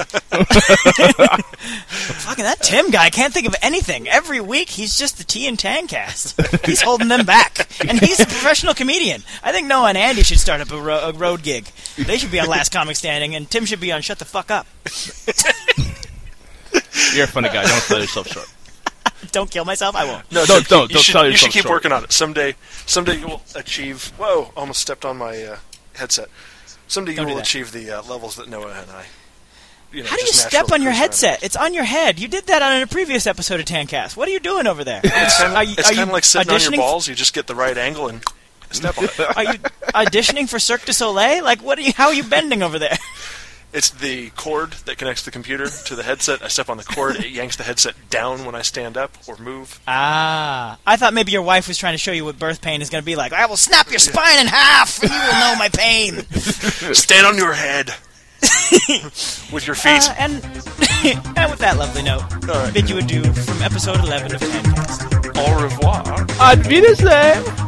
Fucking that Tim guy can't think of anything. Every week he's just the T and Tancast. He's holding them back. And he's a professional comedian. I think Noah and Andy should start up a road gig. They should be on Last Comic Standing, and Tim should be on Shut the Fuck Up. You're a funny guy. Don't sell yourself short. Don't kill myself. I won't. No, Don't you should, sell you should yourself keep short. working on it. Someday you will achieve. Whoa! Almost stepped on my headset. Someday you Don't do will that. achieve the levels that Noah and I. How do you just step naturally on your cruise around. headset? It's on your head. You did that on a previous episode of Tancast. What are you doing over there? It's kind Are you of like sitting on your auditioning? balls. You just get the right angle and step on it. Are you auditioning for Cirque du Soleil? Like, how are you bending over there? It's the cord that connects the computer to the headset. I step on the cord. It yanks the headset down when I stand up or move. Ah, I thought maybe your wife was trying to show you what birth pain is going to be like. I will snap your spine in half, and you will know my pain. Stand on your head with your feet. And with that lovely note, right. bid you adieu from episode 11 of Tancast. Au revoir. Auf Wiedersehen.